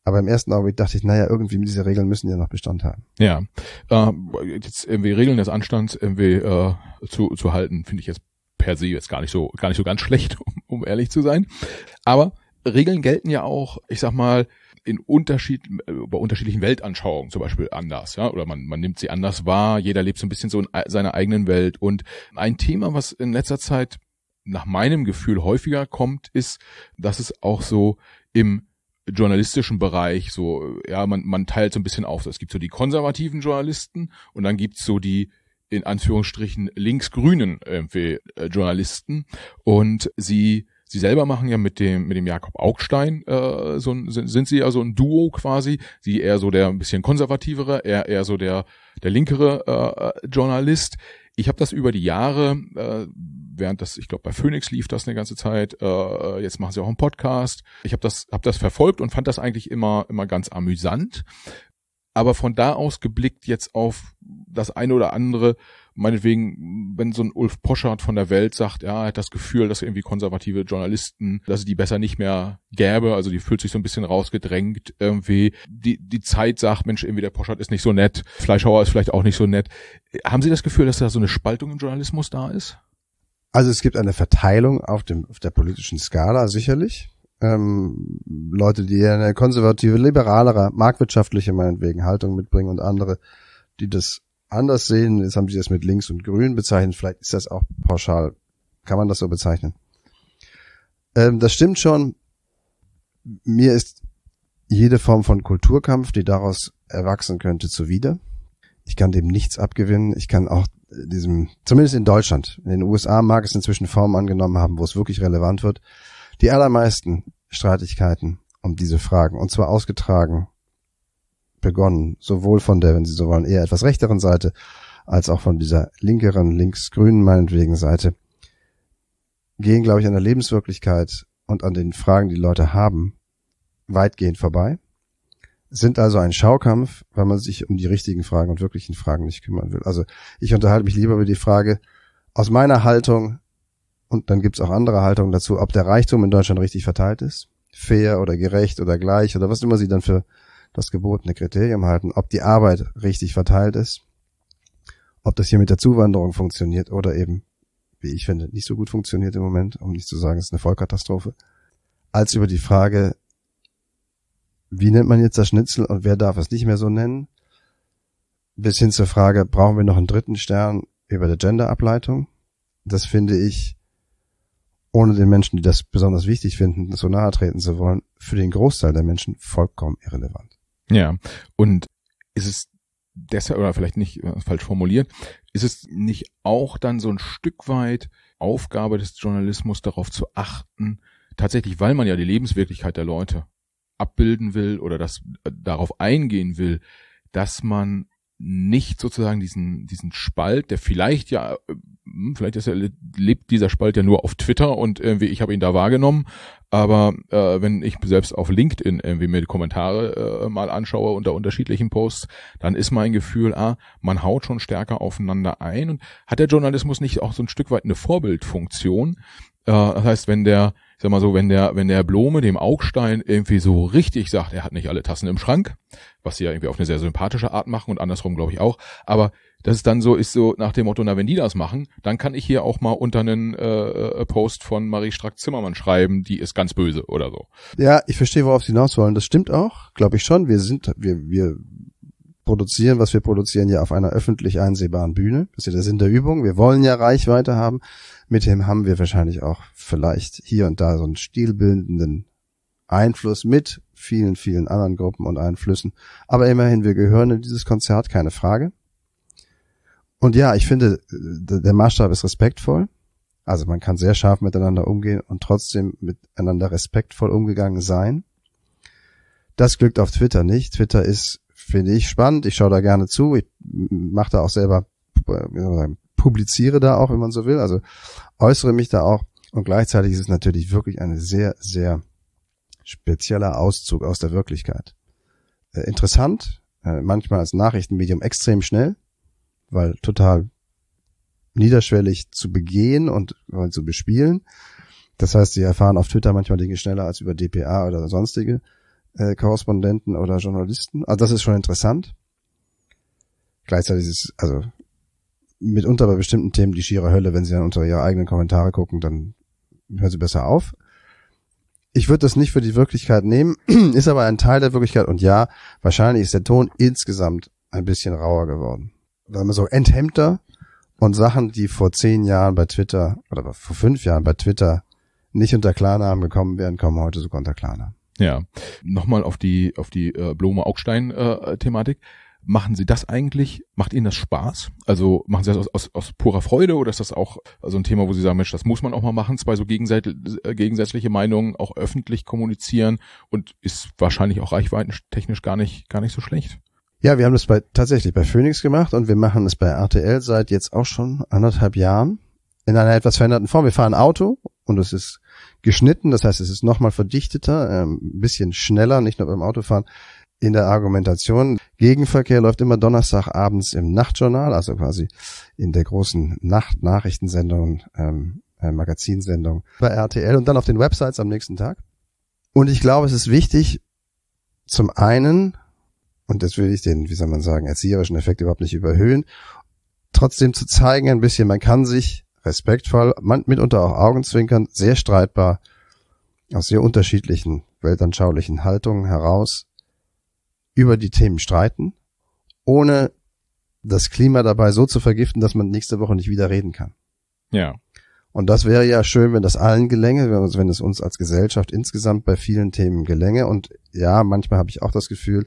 Aber im ersten Augenblick dachte ich, naja, irgendwie diese Regeln müssen ja noch Bestand haben. Ja, äh, jetzt irgendwie Regeln des Anstands irgendwie äh, zu zu halten, finde ich jetzt per se jetzt gar nicht so gar nicht so ganz schlecht, um, um ehrlich zu sein. Aber Regeln gelten ja auch, ich sag mal, in Unterschied bei unterschiedlichen Weltanschauungen zum Beispiel anders, ja, oder man man nimmt sie anders wahr. Jeder lebt so ein bisschen so in seiner eigenen Welt. Und ein Thema, was in letzter Zeit nach meinem Gefühl häufiger kommt, ist, dass es auch so im journalistischen Bereich so, ja, man man teilt so ein bisschen auf. Es gibt so die konservativen Journalisten und dann gibt's so die in Anführungsstrichen linksgrünen irgendwie äh, Journalisten, und sie sie selber machen ja mit dem mit dem Jakob Augstein äh, so ein, sind, sind sie ja so ein Duo quasi. Sie eher so der ein bisschen konservativere, er eher so der der linkere äh, Journalist. Ich habe das über die Jahre, äh, während das, ich glaube bei Phoenix lief das eine ganze Zeit, äh, jetzt machen sie auch einen Podcast. Ich habe das hab das verfolgt und fand das eigentlich immer immer ganz amüsant. Aber von da aus geblickt jetzt auf das eine oder andere, meinetwegen, wenn so ein Ulf Poschardt von der Welt sagt, ja, er hat das Gefühl, dass irgendwie konservative Journalisten, dass es die besser nicht mehr gäbe, also die fühlt sich so ein bisschen rausgedrängt irgendwie. Die die Zeit sagt, Mensch, irgendwie der Poschardt ist nicht so nett, Fleischhauer ist vielleicht auch nicht so nett. Haben Sie das Gefühl, dass da so eine Spaltung im Journalismus da ist? Also es gibt eine Verteilung auf dem auf der politischen Skala sicherlich. Ähm, Leute, die eine konservative, liberalere, marktwirtschaftliche meinetwegen Haltung mitbringen und andere, die das anders sehen. Jetzt haben sie das mit links und grün bezeichnet. Vielleicht ist das auch pauschal. Kann man das so bezeichnen? Ähm, das stimmt schon. Mir ist jede Form von Kulturkampf, die daraus erwachsen könnte, zuwider. Ich kann dem nichts abgewinnen. Ich kann auch diesem, zumindest in Deutschland, in den U S A mag es inzwischen Formen angenommen haben, wo es wirklich relevant wird. Die allermeisten Streitigkeiten um diese Fragen, und zwar ausgetragen, begonnen, sowohl von der, wenn Sie so wollen, eher etwas rechteren Seite, als auch von dieser linkeren, linksgrünen meinetwegen Seite, gehen, glaube ich, an der Lebenswirklichkeit und an den Fragen, die Leute haben, weitgehend vorbei, sind also ein Schaukampf, weil man sich um die richtigen Fragen und wirklichen Fragen nicht kümmern will. Also ich unterhalte mich lieber über die Frage, aus meiner Haltung, und dann gibt's auch andere Haltungen dazu, ob der Reichtum in Deutschland richtig verteilt ist, fair oder gerecht oder gleich oder was immer Sie dann für das gebotene Kriterium halten, ob die Arbeit richtig verteilt ist, ob das hier mit der Zuwanderung funktioniert oder eben, wie ich finde, nicht so gut funktioniert im Moment, um nicht zu sagen, es ist eine Vollkatastrophe, als über die Frage, wie nennt man jetzt das Schnitzel und wer darf es nicht mehr so nennen, bis hin zur Frage, brauchen wir noch einen dritten Stern über der Gender-Ableitung? Das finde ich, ohne den Menschen, die das besonders wichtig finden, so nahe treten zu wollen, für den Großteil der Menschen vollkommen irrelevant. Ja, und ist es deshalb, oder vielleicht nicht äh, falsch formuliert, ist es nicht auch dann so ein Stück weit Aufgabe des Journalismus, darauf zu achten, tatsächlich, weil man ja die Lebenswirklichkeit der Leute abbilden will oder das äh, darauf eingehen will, dass man nicht sozusagen diesen diesen Spalt, der vielleicht ja, vielleicht ist er, lebt dieser Spalt ja nur auf Twitter und irgendwie ich habe ihn da wahrgenommen, aber äh, wenn ich selbst auf LinkedIn irgendwie mir die Kommentare äh, mal anschaue unter unterschiedlichen Posts, dann ist mein Gefühl, ah, man haut schon stärker aufeinander ein. Und hat der Journalismus nicht auch so ein Stück weit eine Vorbildfunktion? Äh, das heißt, wenn der, ich sag mal so, wenn der, wenn der Blome dem Augstein irgendwie so richtig sagt, er hat nicht alle Tassen im Schrank, was sie ja irgendwie auf eine sehr sympathische Art machen und andersrum glaube ich auch, aber dass es dann so ist, so nach dem Motto, na, wenn die das machen, dann kann ich hier auch mal unter einen äh, Post von Marie Strack-Zimmermann schreiben, die ist ganz böse oder so. Ja, ich verstehe, worauf Sie hinaus wollen. Das stimmt auch, glaube ich schon. Wir sind, wir, wir produzieren, was wir produzieren, ja auf einer öffentlich einsehbaren Bühne. Das ist ja der Sinn der Übung. Wir wollen ja Reichweite haben. Mit dem haben wir wahrscheinlich auch vielleicht hier und da so einen stilbildenden Einfluss mit vielen, vielen anderen Gruppen und Einflüssen. Aber immerhin, wir gehören in dieses Konzert, keine Frage. Und ja, ich finde, der Maßstab ist respektvoll. Also man kann sehr scharf miteinander umgehen und trotzdem miteinander respektvoll umgegangen sein. Das glückt auf Twitter nicht. Twitter ist, finde ich, spannend. Ich schaue da gerne zu. Ich mache da auch selber, wie soll man sagen, publiziere da auch, wenn man so will. Also äußere mich da auch. Und gleichzeitig ist es natürlich wirklich ein sehr, sehr spezieller Auszug aus der Wirklichkeit. Äh, interessant, äh, manchmal als Nachrichtenmedium extrem schnell, weil total niederschwellig zu begehen und äh, zu bespielen. Das heißt, sie erfahren auf Twitter manchmal Dinge schneller als über D P A oder sonstige äh, Korrespondenten oder Journalisten. Also das ist schon interessant. Gleichzeitig ist es, also mitunter bei bestimmten Themen die schiere Hölle, wenn sie dann unter ihre eigenen Kommentare gucken, dann hören sie besser auf. Ich würde das nicht für die Wirklichkeit nehmen, ist aber ein Teil der Wirklichkeit und ja, wahrscheinlich ist der Ton insgesamt ein bisschen rauer geworden. Weil man so enthemmter und Sachen, die vor zehn Jahren bei Twitter oder vor fünf Jahren bei Twitter nicht unter Klarnamen gekommen wären, kommen heute sogar unter Klarnamen. Ja, nochmal auf die auf die äh, Blome-Augstein-Thematik. Äh, Machen Sie das eigentlich? Macht Ihnen das Spaß? Also machen Sie das aus, aus, aus purer Freude oder ist das auch so ein Thema, wo Sie sagen, Mensch, das muss man auch mal machen, zwei so gegenseit, äh, gegensätzliche Meinungen auch öffentlich kommunizieren und ist wahrscheinlich auch reichweitentechnisch gar nicht gar nicht so schlecht? Ja, wir haben das bei tatsächlich bei Phoenix gemacht und wir machen es bei R T L seit jetzt auch schon anderthalb Jahren in einer etwas veränderten Form. Wir fahren Auto und es ist geschnitten, das heißt, es ist nochmal verdichteter, ähm, ein bisschen schneller, nicht nur beim Autofahren. In der Argumentation. Gegenverkehr läuft immer Donnerstagabends im Nachtjournal, also quasi in der großen Nacht-Nachrichtensendung, ähm, äh, Magazinsendung bei R T L und dann auf den Websites am nächsten Tag. Und ich glaube, es ist wichtig, zum einen, und das will ich den, wie soll man sagen, erzieherischen Effekt überhaupt nicht überhöhen, trotzdem zu zeigen ein bisschen, man kann sich respektvoll, man, mitunter auch Augenzwinkern, sehr streitbar, aus sehr unterschiedlichen weltanschaulichen Haltungen heraus über die Themen streiten, ohne das Klima dabei so zu vergiften, dass man nächste Woche nicht wieder reden kann. Ja. Und das wäre ja schön, wenn das allen gelänge, wenn es uns als Gesellschaft insgesamt bei vielen Themen gelänge. Und ja, manchmal habe ich auch das Gefühl,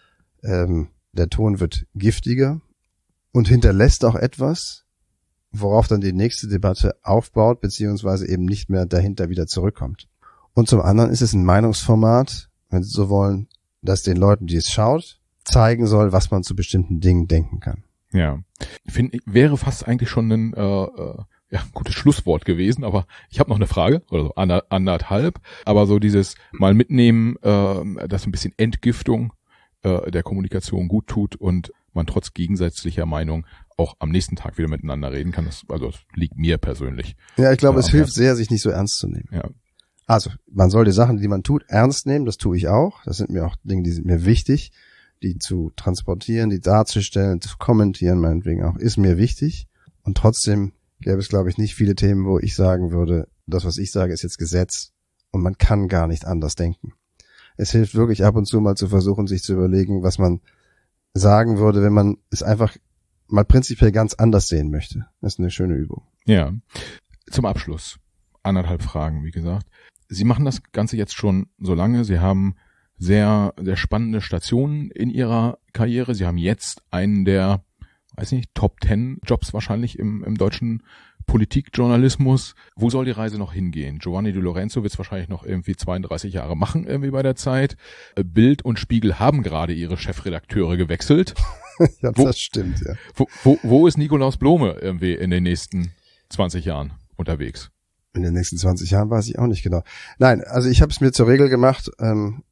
ähm, der Ton wird giftiger und hinterlässt auch etwas, worauf dann die nächste Debatte aufbaut, beziehungsweise eben nicht mehr dahinter wieder zurückkommt. Und zum anderen ist es ein Meinungsformat, wenn Sie so wollen, das den Leuten, die es schaut, zeigen soll, was man zu bestimmten Dingen denken kann. Ja, ich finde, wäre fast eigentlich schon ein äh, äh, ja, gutes Schlusswort gewesen, aber ich habe noch eine Frage, oder so ander, anderthalb, aber so dieses mal mitnehmen, äh, dass ein bisschen Entgiftung äh, der Kommunikation gut tut und man trotz gegensätzlicher Meinung auch am nächsten Tag wieder miteinander reden kann, das, also das liegt mir persönlich. Ja, ich glaube, äh, es hilft sehr, sich nicht so ernst zu nehmen. Ja. Also, man soll die Sachen, die man tut, ernst nehmen, das tue ich auch. Das sind mir auch Dinge, die sind mir wichtig, die zu transportieren, die darzustellen, zu kommentieren, meinetwegen auch, ist mir wichtig. Und trotzdem gäbe es, glaube ich, nicht viele Themen, wo ich sagen würde, das, was ich sage, ist jetzt Gesetz und man kann gar nicht anders denken. Es hilft wirklich ab und zu mal zu versuchen, sich zu überlegen, was man sagen würde, wenn man es einfach mal prinzipiell ganz anders sehen möchte. Das ist eine schöne Übung. Ja. Zum Abschluss. Anderthalb Fragen, wie gesagt. Sie machen das Ganze jetzt schon so lange. Sie haben sehr, sehr spannende Stationen in Ihrer Karriere. Sie haben jetzt einen der, weiß nicht, Top Ten Jobs wahrscheinlich im, im deutschen Politikjournalismus. Wo soll die Reise noch hingehen? Giovanni Di Lorenzo wird es wahrscheinlich noch irgendwie zweiunddreißig Jahre machen, irgendwie bei der Zeit. Bild und Spiegel haben gerade ihre Chefredakteure gewechselt. Ja, wo, das stimmt, ja. Wo, wo, wo ist Nikolaus Blome irgendwie in den nächsten zwanzig Jahren unterwegs? In den nächsten zwanzig Jahren weiß ich auch nicht genau. Nein, also ich habe es mir zur Regel gemacht, ähm,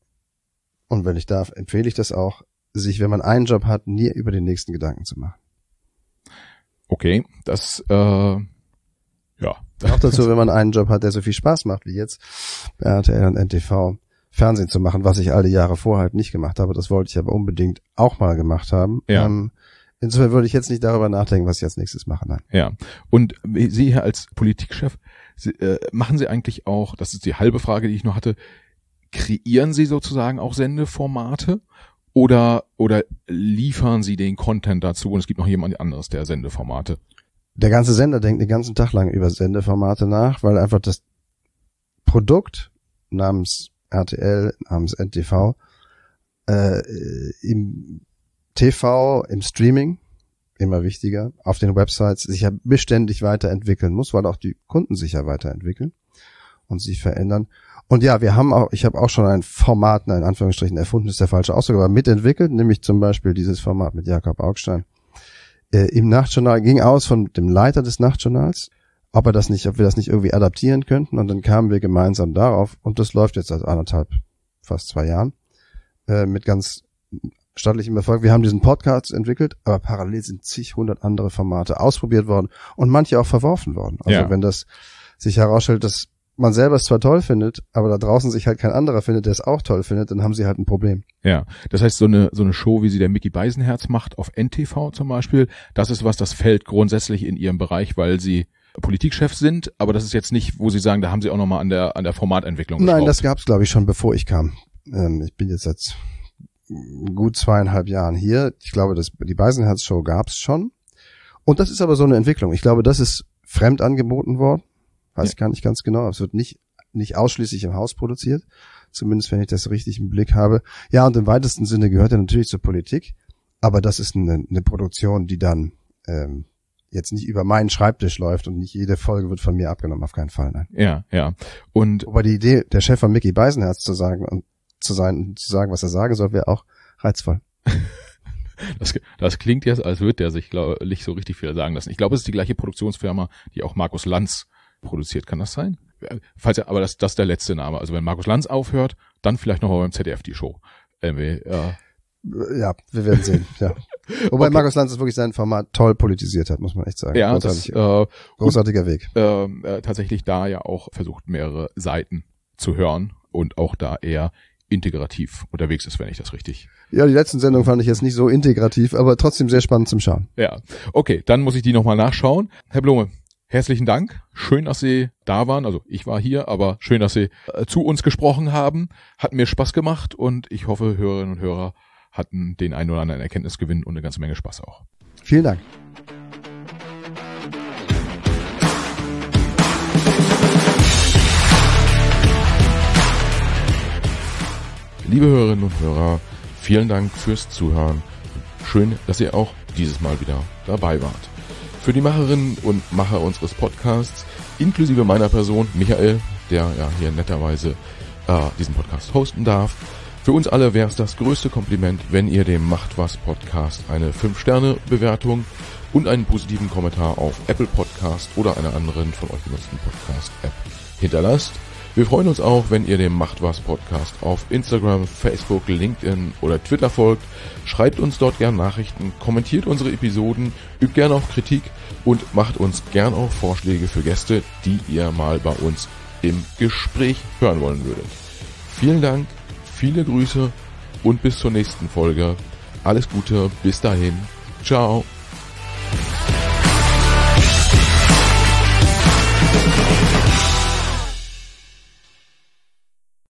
und wenn ich darf, empfehle ich das auch, sich, wenn man einen Job hat, nie über den nächsten Gedanken zu machen. Okay, das, äh, ja. Auch dazu, wenn man einen Job hat, der so viel Spaß macht, wie jetzt bei R T L und N T V, Fernsehen zu machen, was ich all die Jahre vorher halt nicht gemacht habe. Das wollte ich aber unbedingt auch mal gemacht haben. Ja. Ähm, insofern würde ich jetzt nicht darüber nachdenken, was ich als nächstes mache. Nein. Ja. Und Sie hier als Politikchef, Sie, äh, machen Sie eigentlich auch, das ist die halbe Frage, die ich noch hatte, kreieren Sie sozusagen auch Sendeformate oder oder liefern Sie den Content dazu und es gibt noch jemand anderes, der Sendeformate? Der ganze Sender denkt den ganzen Tag lang über Sendeformate nach, weil einfach das Produkt namens R T L, namens N T V, äh, im T V, im Streaming, immer wichtiger, auf den Websites sich ja beständig weiterentwickeln muss, weil auch die Kunden sich ja weiterentwickeln und sich verändern. Und ja, wir haben auch, ich habe auch schon ein Format, in Anführungsstrichen erfunden, ist der falsche Ausdruck, aber mitentwickelt, nämlich zum Beispiel dieses Format mit Jakob Augstein. Äh, im Nachtjournal ging aus von dem Leiter des Nachtjournals, ob er das nicht, ob wir das nicht irgendwie adaptieren könnten, und dann kamen wir gemeinsam darauf, und das läuft jetzt seit anderthalb, fast zwei Jahren, äh, mit ganz stattlichem Erfolg. Wir haben diesen Podcast entwickelt, aber parallel sind zig hundert andere Formate ausprobiert worden und manche auch verworfen worden. Also ja. wenn das sich herausstellt, dass man selber es zwar toll findet, aber da draußen sich halt kein anderer findet, der es auch toll findet, dann haben sie halt ein Problem. Ja, das heißt, so eine so eine Show, wie sie der Micky Beisenherz macht, auf N T V zum Beispiel, das ist was, das fällt grundsätzlich in ihrem Bereich, weil sie Politikchef sind, aber das ist jetzt nicht, wo sie sagen, da haben sie auch nochmal an der an der Formatentwicklung geschraubt. Nein, das gab's, glaube ich, schon bevor ich kam. Ähm, ich bin jetzt seit gut zweieinhalb Jahren hier. Ich glaube, das, die Beisenherz-Show gab's schon. Und das ist aber so eine Entwicklung. Ich glaube, das ist fremd angeboten worden. Weiß ja. ich gar nicht ganz genau. Es wird nicht nicht ausschließlich im Haus produziert. Zumindest, wenn ich das richtig im Blick habe. Ja, und im weitesten Sinne gehört er natürlich zur Politik. Aber das ist eine, eine Produktion, die dann ähm, jetzt nicht über meinen Schreibtisch läuft und nicht jede Folge wird von mir abgenommen. Auf keinen Fall, nein. Ja, ja. Und aber die Idee, der Chef von Micky Beisenherz zu sagen und zu sein und zu sagen, was er sagen soll, wäre auch reizvoll. Das, das klingt jetzt, als würde der sich glaub, nicht so richtig viel sagen lassen. Ich glaube, es ist die gleiche Produktionsfirma, die auch Markus Lanz produziert. Kann das sein? Falls ja, aber das, das ist der letzte Name. Also wenn Markus Lanz aufhört, dann vielleicht noch mal beim Z D F die Show. Ähm, ja. ja, wir werden sehen. Ja. Wobei okay. Markus Lanz wirklich sein Format toll politisiert hat, muss man echt sagen. Ja, Großartig, das, äh, großartiger und, Weg. Äh, äh, tatsächlich da ja auch versucht, mehrere Seiten zu hören und auch da eher integrativ unterwegs ist, wenn ich das richtig... Ja, die letzten Sendungen fand ich jetzt nicht so integrativ, aber trotzdem sehr spannend zum Schauen. Ja, okay, dann muss ich die nochmal nachschauen. Herr Blume, herzlichen Dank. Schön, dass Sie da waren. Also ich war hier, aber schön, dass Sie äh, zu uns gesprochen haben. Hat mir Spaß gemacht und ich hoffe, Hörerinnen und Hörer hatten den einen oder anderen Erkenntnisgewinn und eine ganze Menge Spaß auch. Vielen Dank. Liebe Hörerinnen und Hörer, vielen Dank fürs Zuhören. Schön, dass ihr auch dieses Mal wieder dabei wart. Für die Macherinnen und Macher unseres Podcasts, inklusive meiner Person, Michael, der ja hier netterweise äh, diesen Podcast hosten darf, für uns alle wäre es das größte Kompliment, wenn ihr dem Macht was Podcast eine fünf Sterne Bewertung und einen positiven Kommentar auf Apple Podcast oder einer anderen von euch genutzten Podcast-App hinterlasst. Wir freuen uns auch, wenn ihr dem Macht was Podcast auf Instagram, Facebook, LinkedIn oder Twitter folgt. Schreibt uns dort gern Nachrichten, kommentiert unsere Episoden, übt gern auch Kritik und macht uns gern auch Vorschläge für Gäste, die ihr mal bei uns im Gespräch hören wollen würdet. Vielen Dank, viele Grüße und bis zur nächsten Folge. Alles Gute, bis dahin. Ciao.